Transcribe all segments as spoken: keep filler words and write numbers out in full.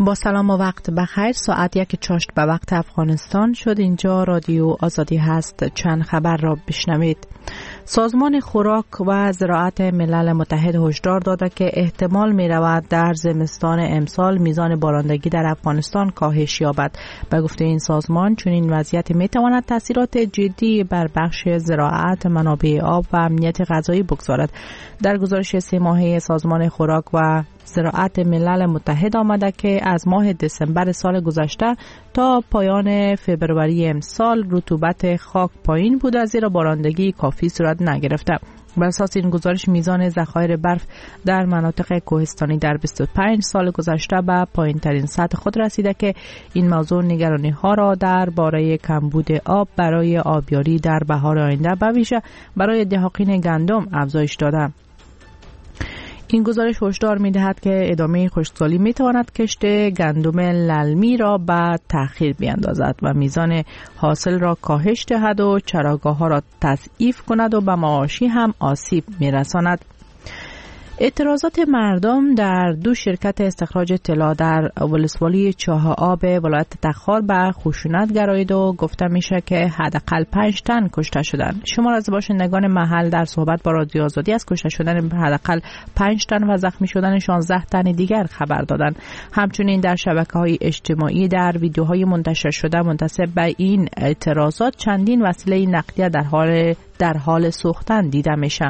با سلام و وقت بخیر. ساعت یک چاشت به وقت افغانستان شد. اینجا رادیو آزادی هست. چند خبر را بشنوید. سازمان خوراک و زراعت ملل متحد هشدار داده که احتمال می رود در زمستان امسال میزان بارندگی در افغانستان کاهش یابد. به گفته این سازمان چون این وضعیت می تواند تاثیرات جدی بر بخش زراعت، منابع آب و امنیت غذایی بگذارد. در گزارش سه ماهه سازمان خوراک و زراعت ملل متحد آمده که از ماه دسامبر سال گذشته تا پایان فوریه امسال رطوبت خاک پایین بوده، زیرا بارندگی کافی صورت نگرفته. بر اساس این گزارش میزان ذخایر برف در مناطق کوهستانی در بیست و پنج سال گذشته به پایین ترین سطح خود رسیده که این موضوع نگرانی ها را درباره کمبود آب برای آبیاری در بهار آینده به ویژه برای دهقان گندم افزایش داده. این گزارش هشدار می‌دهد که ادامه خشکسالی می‌تواند کشت گندم للمی را به تأخیر بیاندازد و میزان حاصل را کاهش دهد و چراگاه‌ها را تضعیف کند و به مواشی هم آسیب می‌رساند. اعتراضات مردم در دو شرکت استخراج طلا در ولسوالی چاه آب ولایت تخار به خشونت گرایید و گفته میشه که حداقل پنج تن کشته شدند. شمار از باشندگان محل در صحبت با رادیو آزادی از کشته شدن حداقل پنج تن و زخمی شدن شانزده تن دیگر خبر دادند. همچنین در شبکه‌های اجتماعی در ویدیوهای منتشر شده منتسب به این اعتراضات چندین وسیله نقلیه در حال در حال سوختن دیده میشه.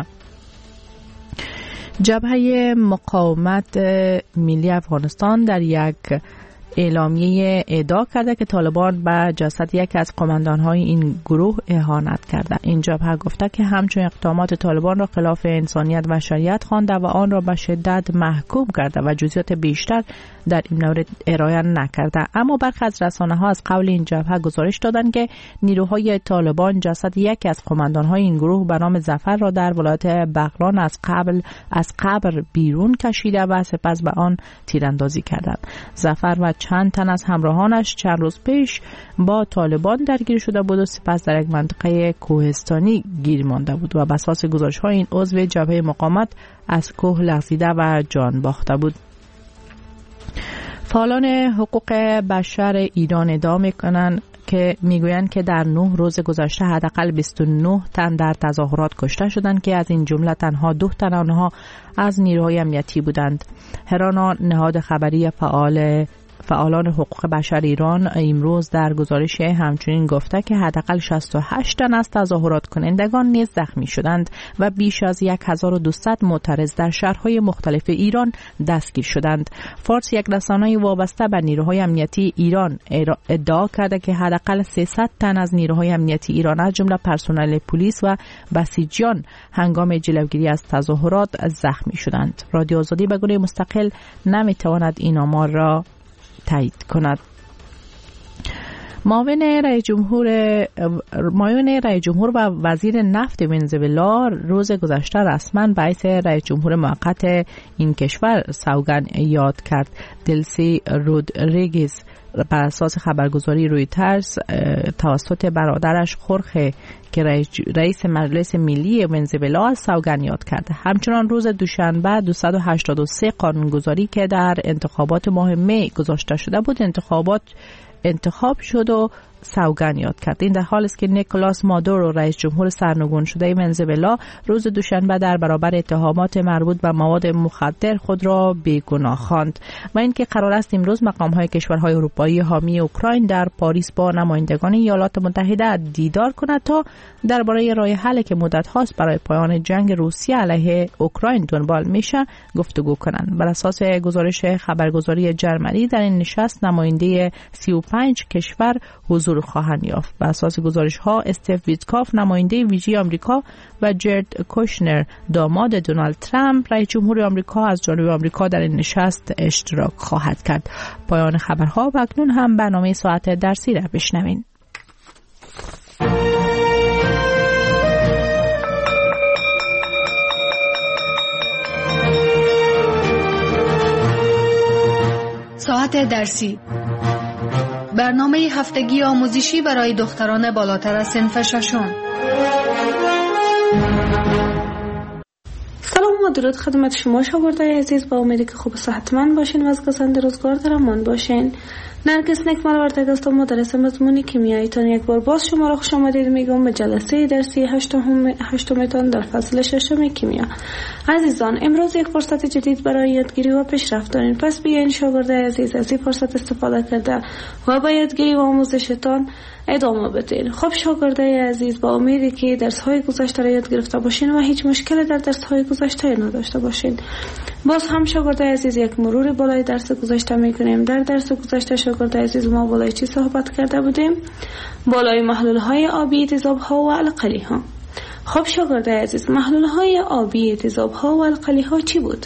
جبهه مقاومت ملی افغانستان در یک اعلامیه ادعا کرده که طالبان به جسد یکی از قماندان‌های این گروه اهانت کرده. این جبهه گفته که همچون اقدامات طالبان را خلاف انسانیت و شریعت خوانده و آن را به شدت محکوم کرده و جزئیات بیشتر در این مورد ارائه نکرده. اما برخی از رسانه‌ها از قول این جبهه گزارش دادند که نیروهای طالبان جسد یکی از قماندان‌های این گروه به نام ظفر را در ولایت بغلان از قبل از قبر بیرون کشیده و سپس به آن تیراندازی کردند. ظفر و چند تن از همراهانش چند روز پیش با طالبان درگیر شده بود و سپس در یک منطقه کوهستانی گیر مانده بود و بر اساس گزارش‌های این عضو جبهه مقاومت از کوه لغزیده و جان باخته بود. فعالان حقوق بشر ایران ادعا می‌کنند که میگویند که در نه روز گذشته حداقل بیست و نه تن در تظاهرات کشته شدند که از این جمله تنها دو تن آنها از نیروهای امنیتی بودند. هرانا نهاد خبری فعال فعالان حقوق بشر ایران امروز در گزارش همچنین گفته که حداقل شصت و هشت تن از تظاهرات کنندگان نیز زخمی شدند و بیش از هزار و دویست معترض در شهرهای مختلف ایران دستگیر شدند. فارس یک رسانه وابسته به نیروهای امنیتی ایران ادعا کرده که حداقل سیصد تن از نیروهای امنیتی ایران از جمله پرسنل پلیس و بسیجیان هنگام جلوگیری از تظاهرات زخمی شدند. رادیو آزادی به گونه مستقل نمیتواند این آمار را تایید کند. معاون رئیس جمهور معاون رئیس جمهور و وزیر نفت ونزوئلا روز گذشته رسما باعث رئیس جمهور موقت این کشور سوگند یاد کرد. دلسی رودریگز بر اساس خبرگزاری رویترز توسط برادرش خورخه که رئیس مجلس ملی ونزوئلا سوگند یاد کرده. همچنان روز دوشنبه دویست و هشتاد و سه قانونگذاری که در انتخابات ماه می گذاشته شده بود انتخابات انتخاب شد و سوگند یاد کرد. این در حالی است که نیکولاس مادورو رئیس جمهور سرنگون شده ونزوئلا روز دوشنبه در برابر اتهامات مربوط به مواد مخدر خود را بیگناه خواند و اینکه قرار است امروز مقام‌های کشورهای اروپایی حامی اوکراین در پاریس با نمایندگان ایالات متحده دیدار کند تا درباره راه حلی که مدت هاست برای پایان جنگ روسیه علیه اوکراین دنبال میشه گفتگو کنند. بر اساس گزارش خبرگزاری جرمنی در این نشست نماینده سی و پنج کشور حضور خواهند یافت. بر اساس گزارش ها استیو ویتکاف نماینده ویژه آمریکا و جرد کوشنر داماد دونالد ترامپ رئیس جمهور آمریکا از جانب آمریکا در این نشست اشتراک خواهد کرد. پایان خبرها و اکنون هم برنامه ساعت درسی را بشنوین. ساعت درسی، برنامه هفتگی آموزشی برای دختران بالاتر از صنف ششم. سلام و درود خدمت شما شاگردای عزیز، با امیدی که خوب و صحتمند باشین و از گزند روزگار در امان باشین. نرگس نکمل ورده هستم، مدرس مضمون کیمیایی تان. یک بار باز شما را خوش آمدید میگم به جلسه درسی هشتم هشتمتان در فصل ششم کیمیا. عزیزان، امروز یک فرصت جدید برای یادگیری و پیشرفت دارین، پس بیاین شاگردای عزیز از این فرصت استفاده کرده و با یادگیری و آموزشتان ادامه بدین. خب شاگردای عزیز، با امیدی که درس های گذشته را یاد گرفته باشین و هیچ مشکلی در درس های گذشته نداشته باشین. باز هم شاگردای عزیز یک مرور بالای درس گذشته میکنیم. در درس گذشته شاگردای عزیز ما بالای چی صحبت کرده بودیم؟ بالای محلول های آبی، تیزاب ها و القلی ها. خب شاگردای عزیز، محلول های آبی، تیزاب ها و القلی ها چی بود؟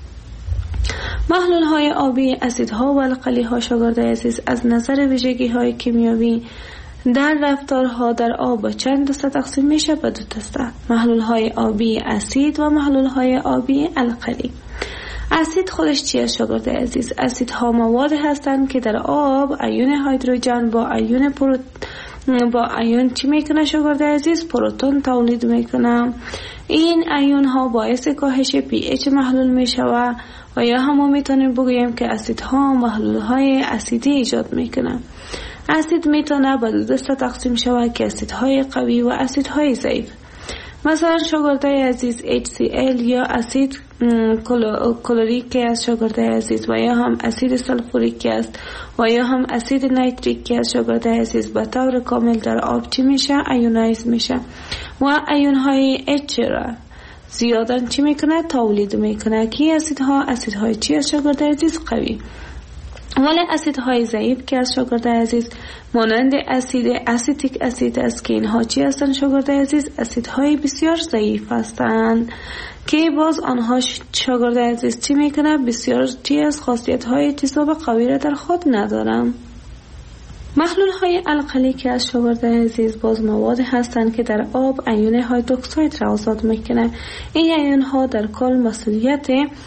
محلول های آبی، اسیدها و القلی ها شاگردای عزیز از نظر ویژگی های کیمیایی در رفتارها در آب چند دسته تقسیم میشه؟ به دو دسته: محلول های آبی اسید و محلول های آبی القلی. اسید خودش چیه شاگردای عزیز؟ اسیدها مواد هستند که در آب ایون هیدروژن با ایون پروت با ایون چی میکنه شاگردای عزیز؟ پروتون تولید میکنه. این ایون ها باعث کاهش پی اچ محلول میشه و و یا هم میتونیم بگوییم که اسیدها محلول های اسیدی ایجاد میکنه. اسید میتونه به دو دسته تقسیم شود که اسیدهای قوی و اسیدهای ضعیف. مثلا شاگردای عزیز اچ سی ال یا اسید کلوریک است شاگردای عزیز، و یا هم اسید سلفوریک است و یا هم اسید نیتریک است شاگردای عزیز. به طور کامل در آب چی میشه؟ ایونایز میشه و ایون های اچ را زیادن چی میکنه؟ تولید میکنه. کی اسیدها؟ اسیدهای چی است شاگردای عزیز؟ قوی. ولی اسیدهای ضعیف که از شاگردای عزیز مانند اسید اسیتیک اسید است که اینها چی هستند شاگردای عزیز؟ اسیدهای بسیار ضعیف هستند که باز آنها شاگردای عزیز چی میکنه؟ بسیار چی از خاصیت‌های تیزاب قوی را در خود ندارند. محلول های القلی که از شاگردای عزیز باز مواد هستند که در آب ایون هیدروکساید را آزاد میکنه. این ایون ها در کل مسئولیت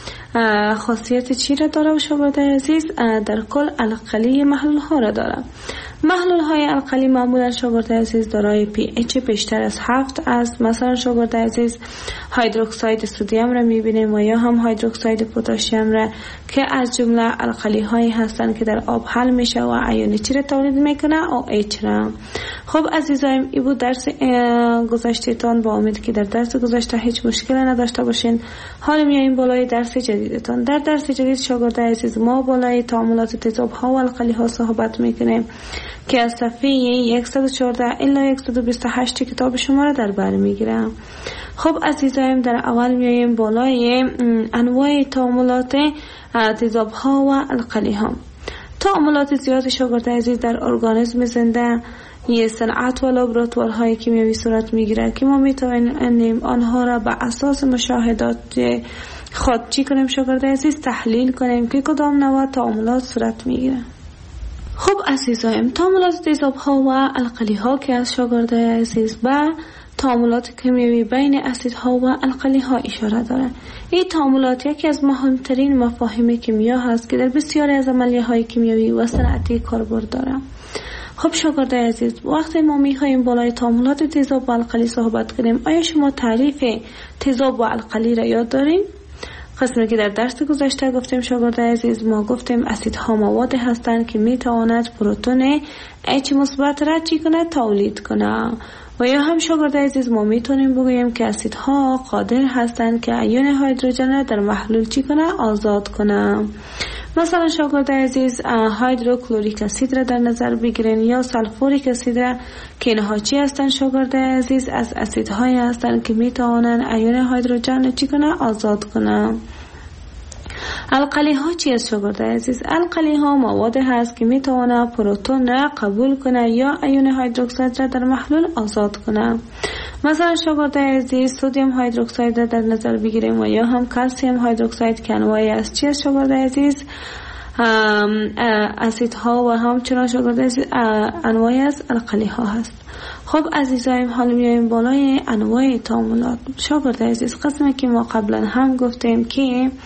خاصیت چی را داره و شاگردای عزیز؟ در کل القلی محلول ها را داره. محلول های القلی معمولا شاگردای عزیز دارای پی اچ بیشتر از هفت است. مثلا شاگردای عزیز هیدروکساید سدیم را میبینیم و یا هم هیدروکساید پتاسیم را که از جمله القلی هایی هستند که در آب حل میشه و ایون چی را تولید میکنه؟ او اچ را. خب عزیزایم، این بود درس گذشته تان. با امید که در درس گذشته هیچ مشکلی نداشته باشین. حالا میایم بالای درس جدیدتان. در درس جدید شاگردای عزیز ما بالای تعاملات تیزاب ها و القلی ها صحبت میکنیم که از صفحه صد و چهارده الی صد و بیست و هشت کتاب شما را در بر میگیرم. خب عزیزایم، در اول میایم بالای انواع تعاملات تیزاب ها و القلی ها. تعاملات زیاد شاگردای عزیز در ارگانیسم زنده یه صنعت و لابراتوارهای کیمیایی صورت میگیره که ما میتوانیم آنها را به اساس مشاهدات خود چی کنیم شاگردای عزیز؟ تحلیل کنیم که کدام نوع تعاملات صورت میگیره. خب عزیزایم، تعاملات تیزاب ها و القلی ها که از شاگردای عزیز به تعاملات کیمیایی بین اسیدها و القلی ها اشاره داره. این تعاملات یکی از مهمترین مفاهیم کیمیا هست که در بسیاری از عملیه های کیمیایی و صنعتی کاربرد داره. خب شاگردای عزیز، وقتی ما میخوایم بالای تعاملات تیزاب و القلی صحبت کنیم، آیا شما تعریف تیزاب و القلی را یاد دارین؟ قسمی که در درس گذشته گفتیم شاگردای عزیز، ما گفتیم اسیدها مواد هستند که میتواند پروتون اچ مثبت را چی کنه؟ تولید کنه. و یا هم شاگردای عزیز ما میتونیم بگوییم که اسیدها قادر هستند که ایون هیدروژن را در محلول چی کنه؟ آزاد کنه. مثلا شاگردای عزیز هیدروکلوریک اسید را در نظر بگیرین یا سلفوریک اسید را که اینها چی هستند شاگردای عزیز؟ از اسیدهایی هستند که میتوانند ایون هیدروژن را چی کنه؟ آزاد کنه. القلی ها چی است شاگردای عزیز؟ القلی ها مواد هست که میتونه پروتون را قبول کنه یا ایون هیدروکساید را در محلول آزاد کنه. مثلا شاگردای عزیز سدیم هیدروکساید را در نظر بگیریم و یا هم کلسیم هیدروکساید که انواعی است. چی است شاگردای عزیز؟ اسیدها و همچنان شاگردای عزیز انواعی از القلی ها هست. خب عزیزایم، حالا میایم بالای انواع تعاملات. شاگردای عزیز، قسمی که ما قبلا هم گفتیم که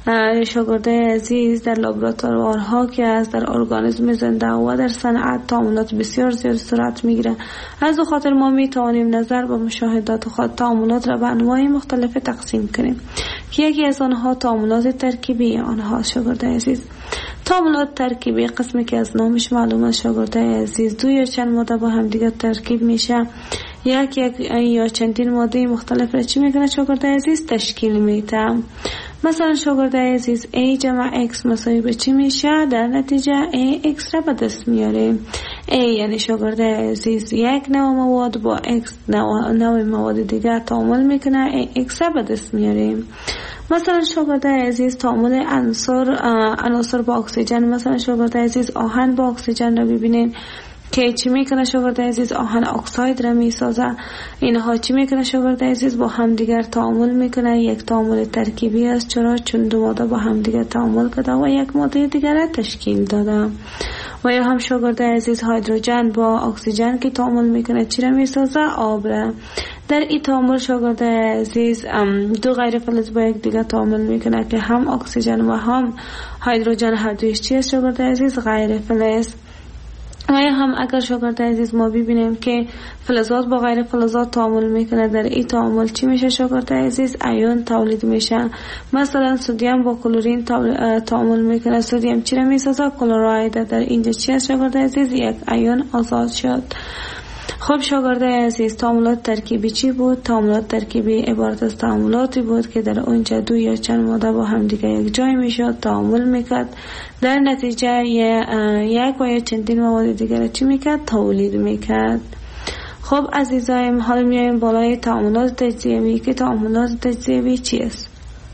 شاگردای عزیز در لابراتوارها که از در ارگانیسم زنده و در صنعت تعاملات بسیار زیاد صورت میگیره. از او خاطر ما می توانیم نظر به مشاهدات خود تعاملات را به انواع مختلف تقسیم کنیم که یکی از آنها تعاملات ترکیبی آنها. شاگردای عزیز، تعاملات ترکیبی قسمی که از نامش معلومه شاگردای عزیز دو یا چند ماده با هم دیگر ترکیب میشه، یک یک یا چندین ماده مختلف را چی میکنه شاگردای عزیز؟ تشکیل میده. مثلا شاگردای عزیز A جمع X مساوی به چی میشه؟ در نتیجه A X را به دست میاره. A یعنی شاگردای عزیز یک نوع مواد با X نوع, نوع مواد دیگر تعامل میکنه، A X را به دست میاره. مثلا شاگردای عزیز تعامل عناصر عناصر با اکسیژن، مثلا شاگردای عزیز آهن با اکسیژن را ببینید که چی میکنه شاگردای عزیز؟ آهن اکساید را میسازه. اینها چی میکنه شاگردای عزیز؟ با هم دیگر تعامل میکنه. یک تعامل ترکیبی است. چرا؟ چون دو ماده با هم دیگر تعامل کرده و یک ماده دیگر را تشکیل داده. و یا هم شاگردای عزیز هیدروژن با اکسیژن که تعامل میکنه چی را میسازه؟ آب را. در این تعامل شاگردای عزیز دو غیر فلز با یک دیگر تعامل میکنه که هم اکسیژن و هم هیدروژن هر دویش چی است شاگردای عزیز؟ غیر فلز. و یا هم اگر شاگردای عزیز ما ببینیم که فلزات با غیر فلزات تعامل میکنه، در این تعامل چی میشه شاگردای عزیز؟ ایون تولید میشه. مثلا سدیم با کلورین تعامل میکنه، سدیم چی را میسازه؟ کلوراید. در اینجا چی است شاگردای عزیز؟ یک ایون آزاد شد. خب شاگردای عزیز، تعاملات ترکیبی چی بود؟ تعاملات ترکیبی عبارت از تعاملاتی بود که در اونجا دو یا چند ماده با هم دیگه یک جای میشد تعامل میکرد، در نتیجه یک و یا چندین مواد دیگر چی میکرد؟ تولید میکرد. خب عزیزایم، حالا میایم بالای تعاملات تجزیوی که تعاملات تجزیوی چی است؟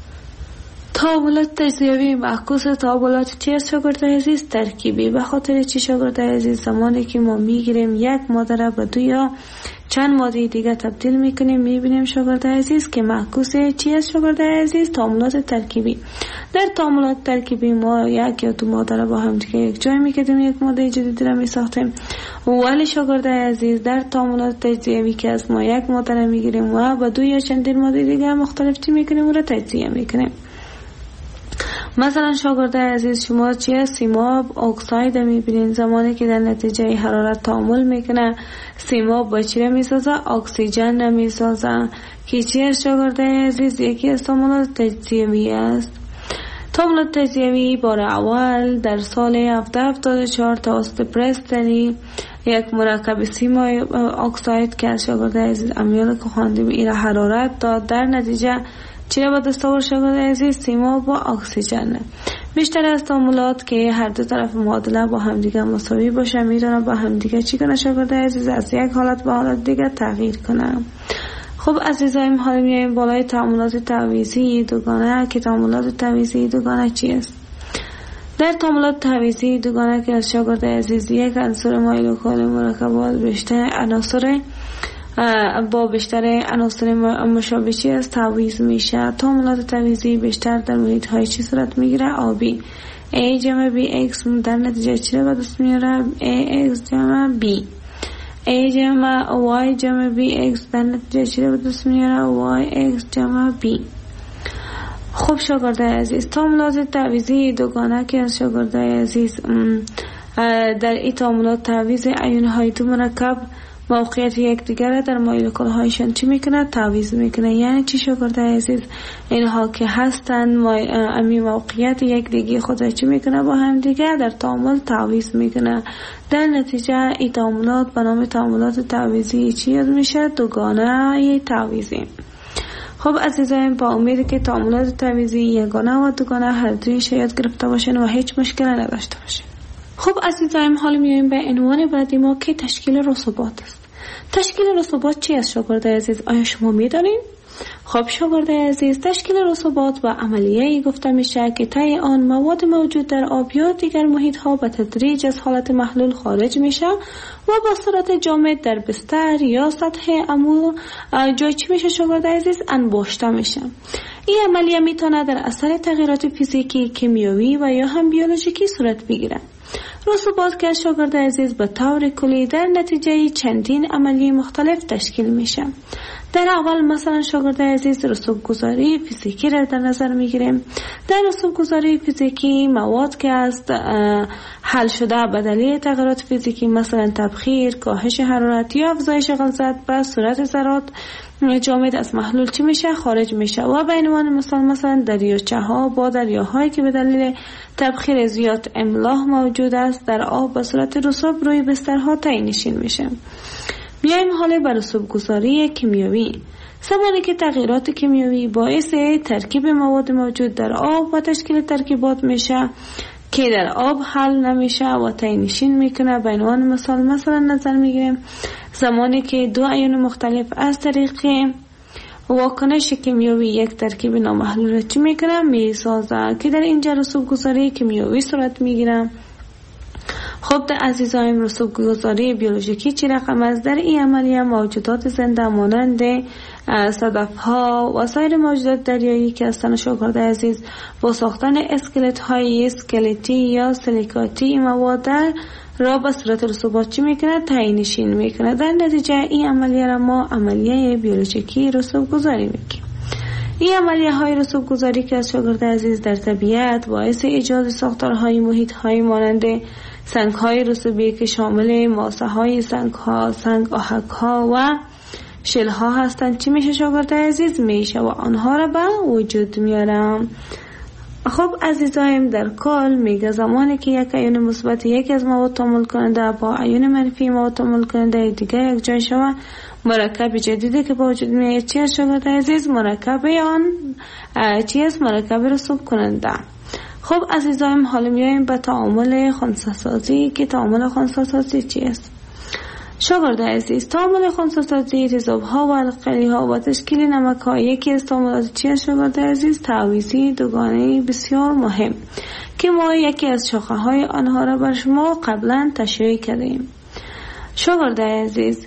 تعاملات تجزیوی معکوس تعاملات چی است شاگردای عزیز؟ ترکیبی. به خاطر چی شاگردای عزیز؟ زمانی که ما میگیریم یک ماده را به دو یا چند ماده دیگه تبدیل میکنیم، میبینیم شاگردای عزیز که معکوس چی است شاگردای عزیز؟ تعاملات ترکیبی. در تعاملات ترکیبی ما یک یا دو ماده را با هم دیگه یک جای میکردیم، یک ماده جدید را میساختیم. ولی شاگردای عزیز در تعاملات تجزیوی که از ما یک ماده را میگیریم و به دو یا چندین ماده دیگه مختلف چی میکنیم؟ اون را تجزیه میکنیم. مثلا شاگردای عزیز شما چی است؟ سیماب اکساید میبینین، زمانی که در نتیجه حرارت تعامل میکنه سیماب با چی را میسازه؟ اکسیژن را میسازه که چی است شاگردای عزیز؟ یکی از تعاملات تجزیوی است. تعاملات تجزیوی بار اول در سال هفده هفتاد و چهار توسط پرستلی یک مرکب سیما اکساید که از شاگردای عزیز امیال که خواندیم ایره حرارت داد، در نتیجه چی را به دست آورد شاگردای عزیز؟ سیما با اکسیژن. بیشتر از تعاملات که هر دو طرف معادله با هم دیگه مساوی باشه میتونه با هم دیگه چی کنه شاگردای عزیز؟ از یک حالت به حالت دیگه تغییر کنه. خب عزیزایم، حالا میایم بالای تعاملات تعویضی دوگانه که تعاملات تعویضی دوگانه چی است؟ در تعاملات تعویضی دوگانه که از شاگردای عزیز یک عنصر مایل و کل مرکبات بیشتر عناصر با بیشتر عناصر مشابه چی از تعویض میشه. تعاملات تعویضی بیشتر در محیط های چی صورت میگیره؟ آبی. A جمع B X در نتیجه چی را به دست میاره؟ A X جمع B. A جمع Y جمع B X در نتیجه چی را به دست میاره؟ Y X جمع B. خب شاگردای عزیز، تعاملات تعویضی دوگانه که از شاگردای عزیز در این تعاملات تعویض ایون های دو مرکب موقعیت یک دیگر در مولکول هایشان چی میکنه؟ تعویض میکنه. یعنی چی شاگردای عزیز؟ اینها که هستن امی موقعیت یک دیگه خود چی میکنه؟ با هم دیگه در تعامل تعویض میکنه. در نتیجه این تعاملات به نام تعاملات تعویضی چی یاد میشه؟ دوگانه تعویضی. خب عزیزان، با امید که تعاملات تعویضی یگانه و دوگانه هر دویش یاد گرفته باشین و هیچ مشکلی نداشته باشین. خب عزیزان، حالا میایم به عنوان بعدی ما که تشکیل رسوبات است. تشکیل رسوبات چی است شاگردای عزیز؟ آیا شما میدانید؟ خب شاگردای عزیز، تشکیل رسوبات و عملیه‌ای گفته میشه که طی آن مواد موجود در آب یا دیگر محیط ها به تدریج از حالت محلول خارج میشه و با صورت جامد در بستر یا سطح عمو جای چی میشه شاگردای عزیز؟ انباشته میشه. این عملیه میتونه در اثر تغییرات فیزیکی، کیمیایی و یا هم بیولوژیکی صورت بگیره. رسوبات که شاگردای عزیز به طور کلی در نتیجه چندین عملیه مختلف تشکیل میشه. در اول مثلا شاگرد عزیز رسوب گذاری فیزیکی را در نظر میگیریم. در رسوب گذاری فیزیکی مواد که از حل شده به دلیل تغییرات فیزیکی مثلا تبخیر، کاهش حرارت یا افزایش غلظت به صورت ذرات جامد از محلول چی میشه؟ خارج میشه. و به عنوان مثال مثلا دریاچه ها با دریاهایی که به دلیل تبخیر زیاد املاح موجود است در آب به صورت رسوب روی بسترها تعیین نشین میشه. بیایم حالا بر رسوب گذاری کیمیایی. زمانی که تغییرات کیمیایی باعث ترکیب مواد موجود در آب و تشکیل ترکیبات میشه که در آب حل نمیشه و تعیین نشین میکنه. به عنوان مثال مثلا نظر میگیریم زمانی که دو ایون مختلف از طریق واکنش کیمیایی یک ترکیب نامحلول را چی میکنه؟ میسازه که در اینجا رسوب گذاری کیمیایی صورت میگیره. خب در عزیزایم رسوب گذاری بیولوژیکی چی رقم است؟ در این عملیه موجودات زنده مانند صدف ها و سایر موجودات دریایی که هستند شاگرد عزیز با ساختن اسکلت های اسکلتی یا سیلیکاتی مواد را به صورت رسوبات چی میکنه؟ تعیین نشین میکنه. در نتیجه این عملیه را ما عملیه بیولوژیکی رسوب گذاری میگیم. این عملیه های رسوب گذاری که از شاگرد عزیز در طبیعت باعث ایجاد ساختارهای محیط های مانند سنگ های رسوبی که شامل ماسه های سنگ ها، سنگ آهک ها و شل ها هستند چی میشه شاگرد عزیز؟ میشه و آنها را به وجود میارم. خب عزیزایم در کل میگه زمانی که یک ایون مثبت یک از مواد تعامل کننده با ایون منفی مواد تعامل کننده دیگر یک جای شود مرکب جدیدی که با وجود میاد چی است شاگرد عزیز؟ مرکب آن چی است؟ مرکب رسوب کننده. خب عزیزایم حالا میایم به تعامل خنثی‌سازی که تعامل خنثی‌سازی چی است؟ شاگرد عزیز تعامل خنثی‌سازی تضاد ها و القلی ها و تشکیل نمک ها یکی از تعاملات چی است شاگرد عزیز؟ تعویضی دوگانه بسیار مهم که ما یکی از شاخه های آنها را بر شما قبلا تشریح کردیم. شاگرد عزیز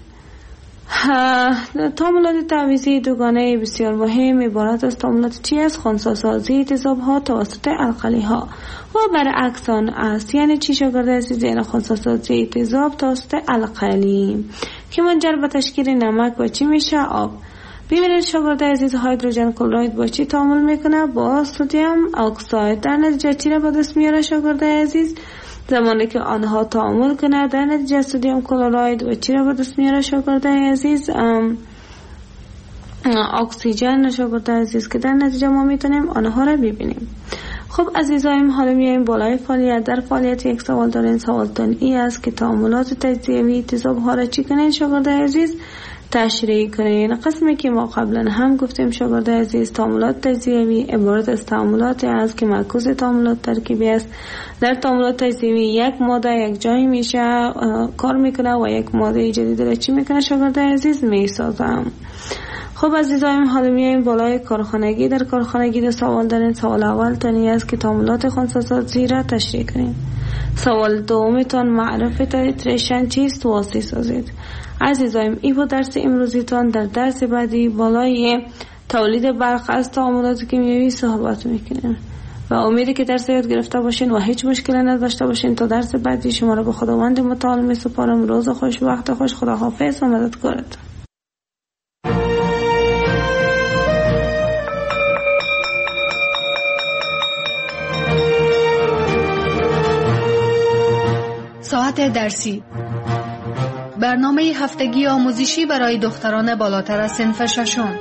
تعاملات تعویضی دوگانه بسیار مهم عبارت از تعاملات چی است؟ خنثی‌سازی تضاد ها توسط القلی ها و برعکس آن است. یعنی چی شاگرد عزیز؟ یعنی خنثی‌سازی تضاد توسط القلی که منجر به تشکیل نمک و چی میشه؟ آب. ببینید شاگرد عزیز هیدروژن کلراید با چی تعامل میکنه؟ با سدیم اکساید. در نتیجه چی را به دست میاره شاگرد عزیز؟ زمانی که آنها تعامل کنه در نتیجه سدیم کلراید و چی را به دست میاره شاگرد عزیز؟ اکسیژن شاگرد عزیز که در نتیجه ما میتونیم آنها را ببینیم. خب عزیزایم حالا میایم بالای فعالیت. در فعالیت یک سوال دارین. سوالتون ای است که تعاملات تجزیوی تضاد ها را چی کنین شاگرد عزیز؟ تشریح کنین. قسمی که ما قبلا هم گفتیم شاگرد عزیز تعاملات تجزیوی عبارت از تعاملاتی است که معکوس تعاملات ترکیبی است. در تعاملات تجزیوی یک ماده یک جایی میشه کار میکنه و یک ماده جدید را چی میکنه شاگرد عزیز؟ میسازم. خب عزیزایم حالا میایم بالای کارخانگی. در کارخانگی دو سوال دارین. سوال اول تانی است که تعاملات خنثی‌سازی را تشریح کنین. سوال دومتان معرفت تیتریشن چیست؟ واسطه سازید. عزیزایم ای با درس امروزیتان در درس بعدی بالای تولید برق از تعاملات کیمیایی صحبت میکنیم و امیدی که درس یاد گرفته باشین و هیچ مشکلی نداشته باشین. تا درس بعدی شما را به خداوند متعال میسپارم. روز خوش، وقت خوش، خداحافظ و مددکارتان. ساعت درسی، برنامه هفتگی آموزشی برای دختران بالاتر از صنف ششم.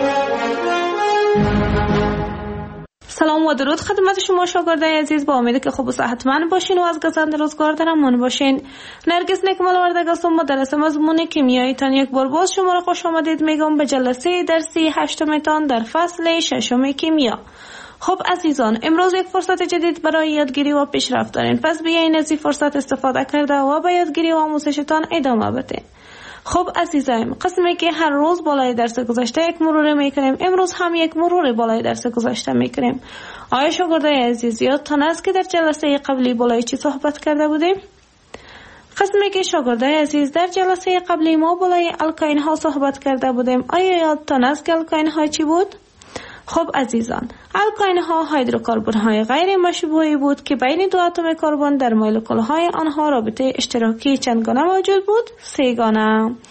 سلام و درود خدمت شما شاگردای عزیز. با امیدی که خوب و صحتمند باشین و از گزند روزگار در امان باشین. نرگس نکمل وردگ هستم. مدرس مضمون کیمیایی تان یک بار باز شما را خوش آمدید میگم به جلسه درسی هشتم تان در فصل ششم کیمیا. خب عزیزان امروز یک فرصت جدید برای یادگیری و پیشرفت دارین. پس بیاین از این فرصت استفاده کرده و به یادگیری و آموزشتان ادامه بدین. خب عزیزایم قسمی که هر روز بالای درس گذشته یک مرور میکنیم امروز هم یک مرور بالای درس گذشته میکنیم. آیا شاگردای عزیز یادتان است که در جلسه قبلی بالای چی صحبت کرده بودیم؟ قسمی که شاگردای عزیز در جلسه قبلی ما بالای الکاین ها صحبت کرده بودیم. آیا یادتان است که الکاین ها چی بود؟ خب عزیزان الکاین ها هیدروکربن های غیر مشبوعی بود که بین دو اتم کربن در مولکول های آنها رابطه اشتراکی چند گانه موجود بود؟ سه گانه.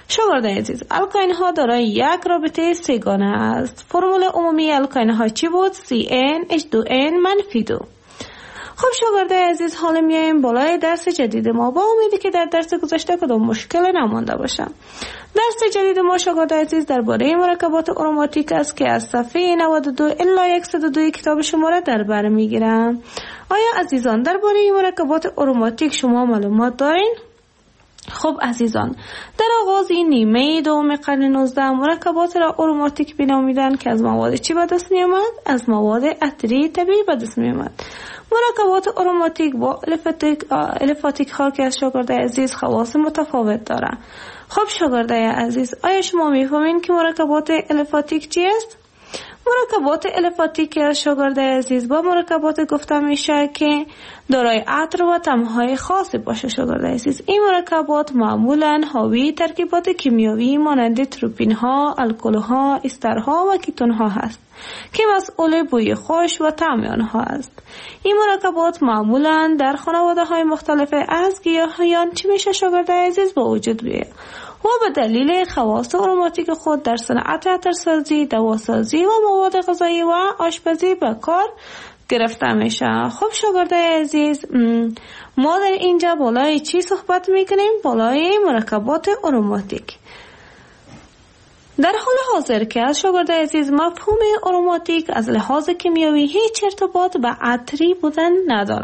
شاگردان عزیز، الکاین ها دارای یک رابطه سه‌گانه است. فرمول عمومی الکاین ها چی بود؟ سی ان اچ دو ان منفی دو. خب شاگردان عزیز، حالا میایم بالای درس جدید ما، با امیدی که در درس گذشته کدام مشکل نمانده باشه. درس جدید ما شاگردان عزیز درباره مرکبات آروماتیک است که از صفحه نود و دو الی صد و دو کتاب شما را در بر میگیرم. آیا عزیزان درباره مرکبات آروماتیک شما معلومات دارین؟ خب عزیزان، در آغاز این نیمه دوم قرن نوزدهم مرکبات را آروماتیک بنامیدند که از مواد چی به دست می آمد؟ از مواد عطری طبیعی به دست می آمد. مرکبات آروماتیک با الفاتیک ها که از شاگردان عزیز خواص متفاوت دارند. خب شاگردان عزیز، آیا شما میفهمین که مرکبات الفاتیک چی است؟ مرکبات الفاتیک از شاگردان عزیز با مرکبات گفته میشه که دارای عطر و طعم‌های خاصی باشه. شاگردان عزیز، این مرکبات معمولاً حاوی ترکیبات کیمیایی مانند تروپین ها، الکل ها، استر ها و کیتون ها هست که مسئول بوی خوش و طعم آنها است. این مرکبات معمولاً در خانواده های مختلف از گیاهیان چی میشه شاگردان عزیز با وجود بیاد و به دلیل خواص آروماتیک خود در صنعت عطرسازی، دواسازی و مواد غذایی و آشپزی به کار گرفته میشه. خب شاگردان عزیز، ما در اینجا بالای چی صحبت میکنیم؟ بالای مرکبات آروماتیک. در حال حاضر که از شاگردان عزیز مفهوم آروماتیک از لحاظ کیمیایی هیچ ارتباط به عطری بودن نداره.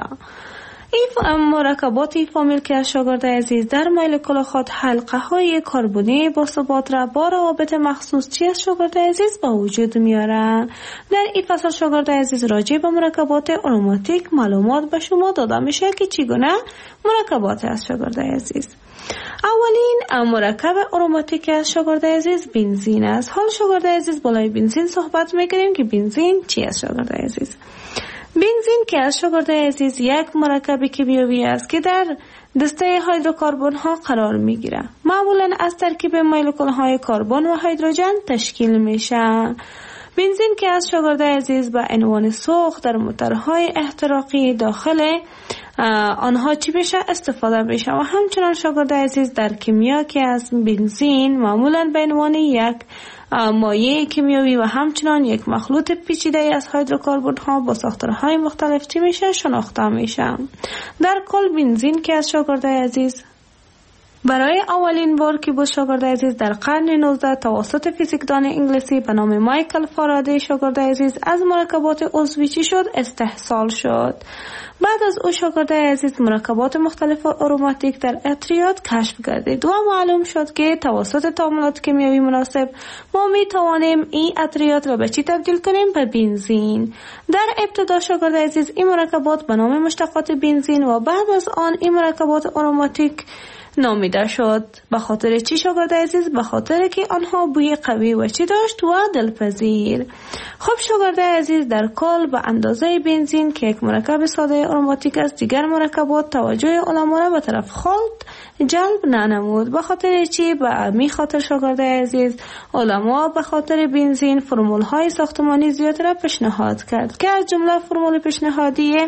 این مرکباتی فامیل که از شاگردان عزیز در مولکول خود حلقه های کربنی با ثبات را با روابط مخصوص چی از شاگردان عزیز با وجود میاره. در این فصل شاگردان عزیز راجع به مرکبات آروماتیک معلومات به شما داده میشه که چگونه مرکبات از شاگردان عزیز. اولین مرکب آروماتیک از شاگردان عزیز بنزین است. حال شاگردان عزیز بالای بنزین صحبت میکنیم که بنزین چی است شاگردان عزیز. بنزین که از شاگردان عزیز یک مرکب کیمیایی است که در دسته هیدروکربن ها قرار میگیره. معمولا از ترکیب مولکول های کربن و هیدروژن تشکیل میشه. بنزین که از شاگردان عزیز به عنوان سوخت در موتورهای احتراقی داخل آنها چی بشه استفاده میشه و همچنان شاگردان عزیز در کیمیا که از بنزین معمولا به عنوان یک مایع کیمیایی و همچنان یک مخلوط پیچیده از هیدروکربن ها با ساختارهای مختلف چی میشه شناخته میشه. در کل بنزین که از شاگردان عزیز برای اولین بار که بود شاگردان عزیز در قرن نوزدهم توسط فیزیکدان انگلیسی به نام مایکل فارادی شاگردان عزیز از مرکبات عضوی چی شد استحصال شد. بعد از او شاگردان عزیز مرکبات مختلف آروماتیک در عطریات کشف گردید و معلوم شد که توسط تعاملات کیمیایی مناسب ما می توانیم این عطریات را به چی تبدیل کنیم؟ به بنزین. در ابتدا شاگردان عزیز این مرکبات به نام مشتقات بنزین و بعد از آن این مرکبات آروماتیک نامیده شد. به خاطر چی شاگردان عزیز؟ به خاطر که آنها بوی قوی و چی داشت و دلپذیر. خب شاگردان عزیز در کل به اندازه بنزین که یک مرکب ساده آروماتیک است دیگر مرکبات توجه علما را به طرف خود جلب ننمود. به خاطر چی؟ به می خاطر شاگردان عزیز علما به خاطر بنزین فرمول های ساختمانی زیاد را پیشنهاد کرد که از جمله فرمول پیشنهادی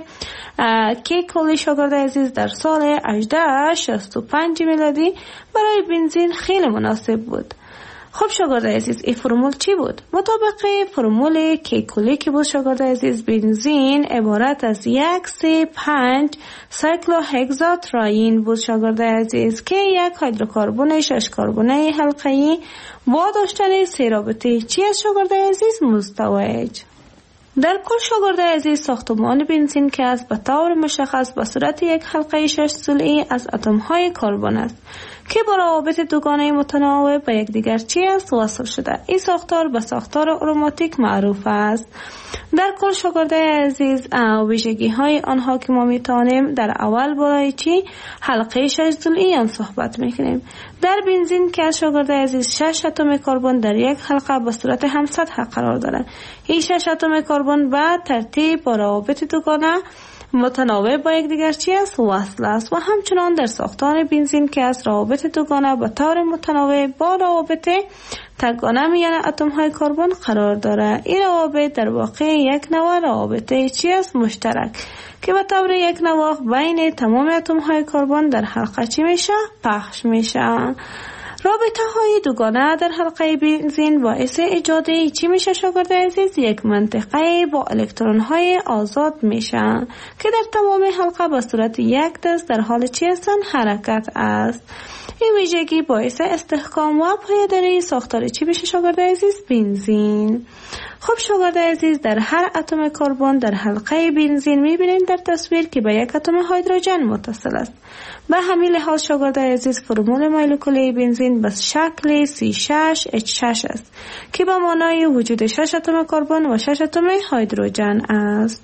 که کلی شاگردان عزیز در سال هجده شصت و پنج میلادی برای بنزین خیلی مناسب بود. خب شاگردان عزیز این فرمول چی بود؟ مطابق فرمول کیکولی که بود شاگردان عزیز بنزین عبارت از یک سه پنج سایکلوهگزاتراین بود شاگردان عزیز که یک هیدروکربن شش کربنی حلقه‌ای با داشتن سه رابطه چی از شاگردان عزیز مزدوج. در کل شاگردان عزیز ساختمان بنزین که از به طور مشخص به صورت یک حلقه شش ضلعی از اتم های کربن است که با روابط دوگانه متناوب به یکدیگر چی است وصل شده. این ساختار به ساختار آروماتیک معروف است. در کل شاگردان عزیز ویژگی های آنها که ما میتونیم در اول برای چی حلقه شش ضلعی آن صحبت میکنیم. در بنزین که از شاگردان عزیز شش اتم کربن در یک حلقه به صورت همسطح قرار دارند. این شش اتم کربن به ترتیب با روابط دوگانه متناوب با یک دیگر چی است وصل است و همچنان در ساختار بنزین که از روابط دوگانه به طور متناوب با روابط تکگانه میان اتم های کربن قرار داره. این روابط در واقع یک نوع روابط چی است مشترک که به طور یک نواخت بین تمام اتم های کربن در حلقه چی میشه پخش میشه. رابطه های دوگانه در حلقه بنزین باعث ایجاد چی میشه شاگرد عزیز؟ یک منطقه با الکترون های آزاد میشه که در تمام حلقه به صورت یک دست در حال چی هستن؟ حرکت است. این ویژگی باعث استحکام و پایداری ساختار چی بشه شاگرد عزیز؟ بنزین. خب شاگرد عزیز، در هر اتم کربن در حلقه بنزین میبینید در تصویر که به یک اتم هیدروژن متصل است. به همین لحاظ شاگرد عزیز فرمول مولکولی بنزین به شکل سی شش اچ شش است که به معنای وجود شش اتم کربن و شش اتم هیدروژن است.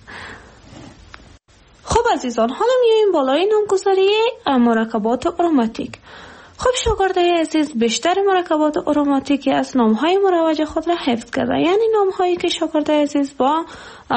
خب عزیزان، حالا میایم بالای نامگذاری مرکبات آروماتیک. خب شاگرد عزیز، بیشتر مرکبات آروماتیکی از نامهای مروج خود را حفظ کرده، یعنی نامهایی که شاگرد عزیز با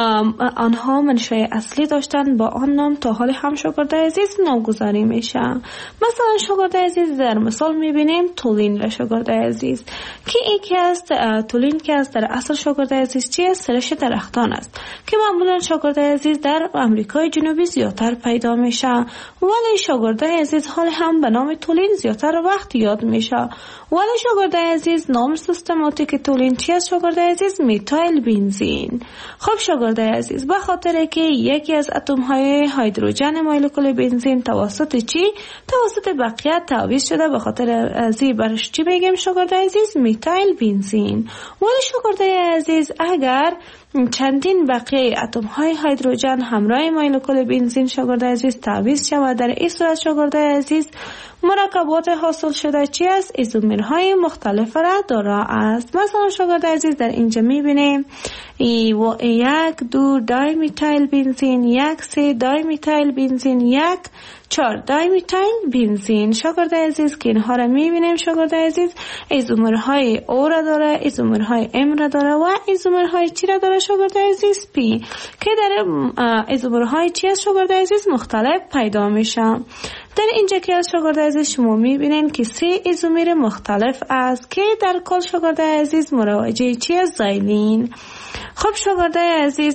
آنها منشأ اصلی داشتن با آن نام تا حال هم شاگرد عزیز نامگذاری میشه. مثلا شاگرد عزیز در مثال میبینیم تولین را شاگرد عزیز که یکی است. تولین که است در اصل شاگرد عزیز چی است؟ سرش درختان است که معمولا شاگرد عزیز در امریکای جنوبی زیادتر پیدا میشه، ولی شاگرد عزیز حال هم به نام تولین زیادتر وقت یاد میشه. ولی شاگرد عزیز نام سیستماتیک تولین چی است شاگرد عزیز؟ میتایل بنزین. خب شاگرد عزیز، به خاطر که یکی از اتم های هیدروژن مولکول بنزین توسط چی؟ توسط بقیه تعویض شده، به خاطر ازی برش چی بگیم شاگرد عزیز؟ میتایل بنزین. ولی شاگرد عزیز اگر چندین بقیه اتم های هیدروژن همراه مولکول بنزین شاگرد عزیز تعویض شود، در این صورت شاگرد عزیز مرکبات حاصل شده چی است؟ ایزومرهای مختلف را داره است. مثلا شاگرد عزیز در اینجا میبینیم ای و یک دو دای میتایل بنزین، یک سه دای میتایل بنزین، یک چهار دای میتایل بنزین. شاگرد عزیز که اینها را میبینیم شاگرد عزیز ایزومرهای او را داره، ایزومرهای ام را داره و ایزومرهای چی را داره شاگرد عزیز؟ پی، که در ایزومرهای چی است شاگرد عزیز؟ مختلف پیدا میشه. در اینجا که از شاگرد عزیز شما میبینین که سه ایزومر مختلف است که در کل شاگرد عزیز مروجه چی است؟ زایلین. خب شاگرد عزیز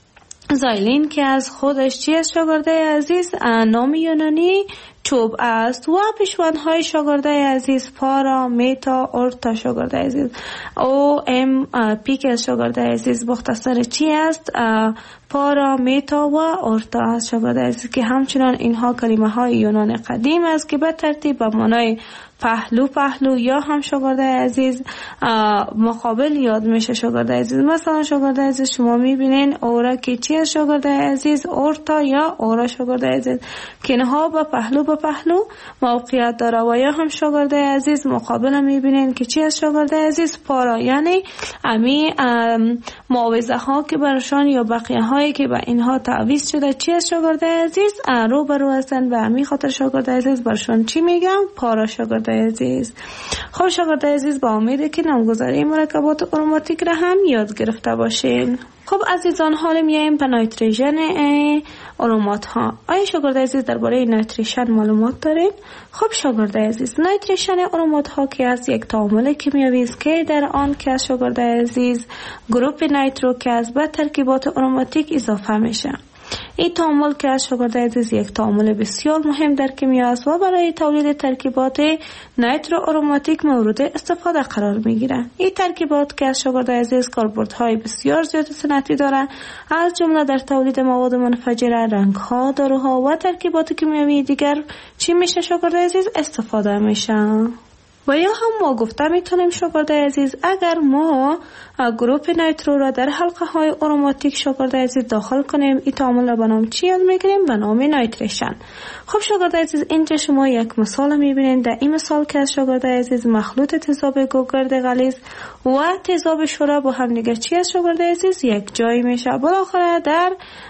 زایلین که از خودش چی است شاگرد عزیز؟ نام یونانی چوب است و پیشوندهای شاگرد عزیز پارا، میتا، اورتا شاگرد عزیز. او ام پی که شاگرد عزیز مختصر چی است؟ پارا، میتا و اورتا است شاگرد عزیز که همچنان اینها کلمه های یونان قدیم است که به ترتیب به معنای پهلو پهلو یا هم شاگرد عزیز مقابل یاد میشه شاگرد عزیز. مثلا شاگرد عزیز شما میبینین اورا که چی است شاگرد عزیز؟ اورتا یا اورا شاگرد عزیز که اینها به پهلو به پهلو موقعیت داره و یا هم شاگرد عزیز مقابل میبینین که چی است شاگرد عزیز؟ پارا، یعنی امی معاوضه ها که برشان یا بقیه هایی که به اینها تعویض شده چی است شاگرد عزیز؟ رو برو هستن و امی خاطر شاگرد عزیز برشان چی میگم؟ پارا شاگرد عزیز. خب شاگرد عزیز با امیده که نامگذاری مرکبات آروماتیک را هم یاد گرفته باشین. خب عزیزان، حالا میایم به نایتروژن آرومات ها. آیا شاگرد عزیز درباره نایتروژن معلومات دارین؟ خب شاگرد عزیز، نایتروژن آرومات ها که از یک تعامل کیمیایی است که در آن که شاگرد عزیز گروپ نایترو که از به ترکیبات آروماتیک اضافه میشه. این تعامل که از شاگرد عزیز یک تعامل بسیار مهم در کیمیا است و برای تولید ترکیبات نایترو آروماتیک مورد استفاده قرار میگیره. این ترکیبات که از شاگرد عزیز کاربردهای بسیار زیاد صنعتی داره، از جمله در تولید مواد منفجره، رنگ‌ها، داروها و ترکیبات کیمیایی دیگر چی میشه شاگرد عزیز؟ استفاده میشه. و یا هم ما گفته میتونیم شاگرد عزیز اگر ما گروپ نایترو را در حلقه های آروماتیک شاگرد عزیز داخل کنیم، این تعامل را به نام چی یاد میگیریم؟ به نام نایتریشن. خب شاگرد عزیز اینجا شما یک مثال میبینید. در این مثال که از شاگرد عزیز مخلوط تیزاب گوگرد غلیظ و تیزاب شورا با هم دیگر چی از شاگرد عزیز؟ یک جای میشه. بالاخره در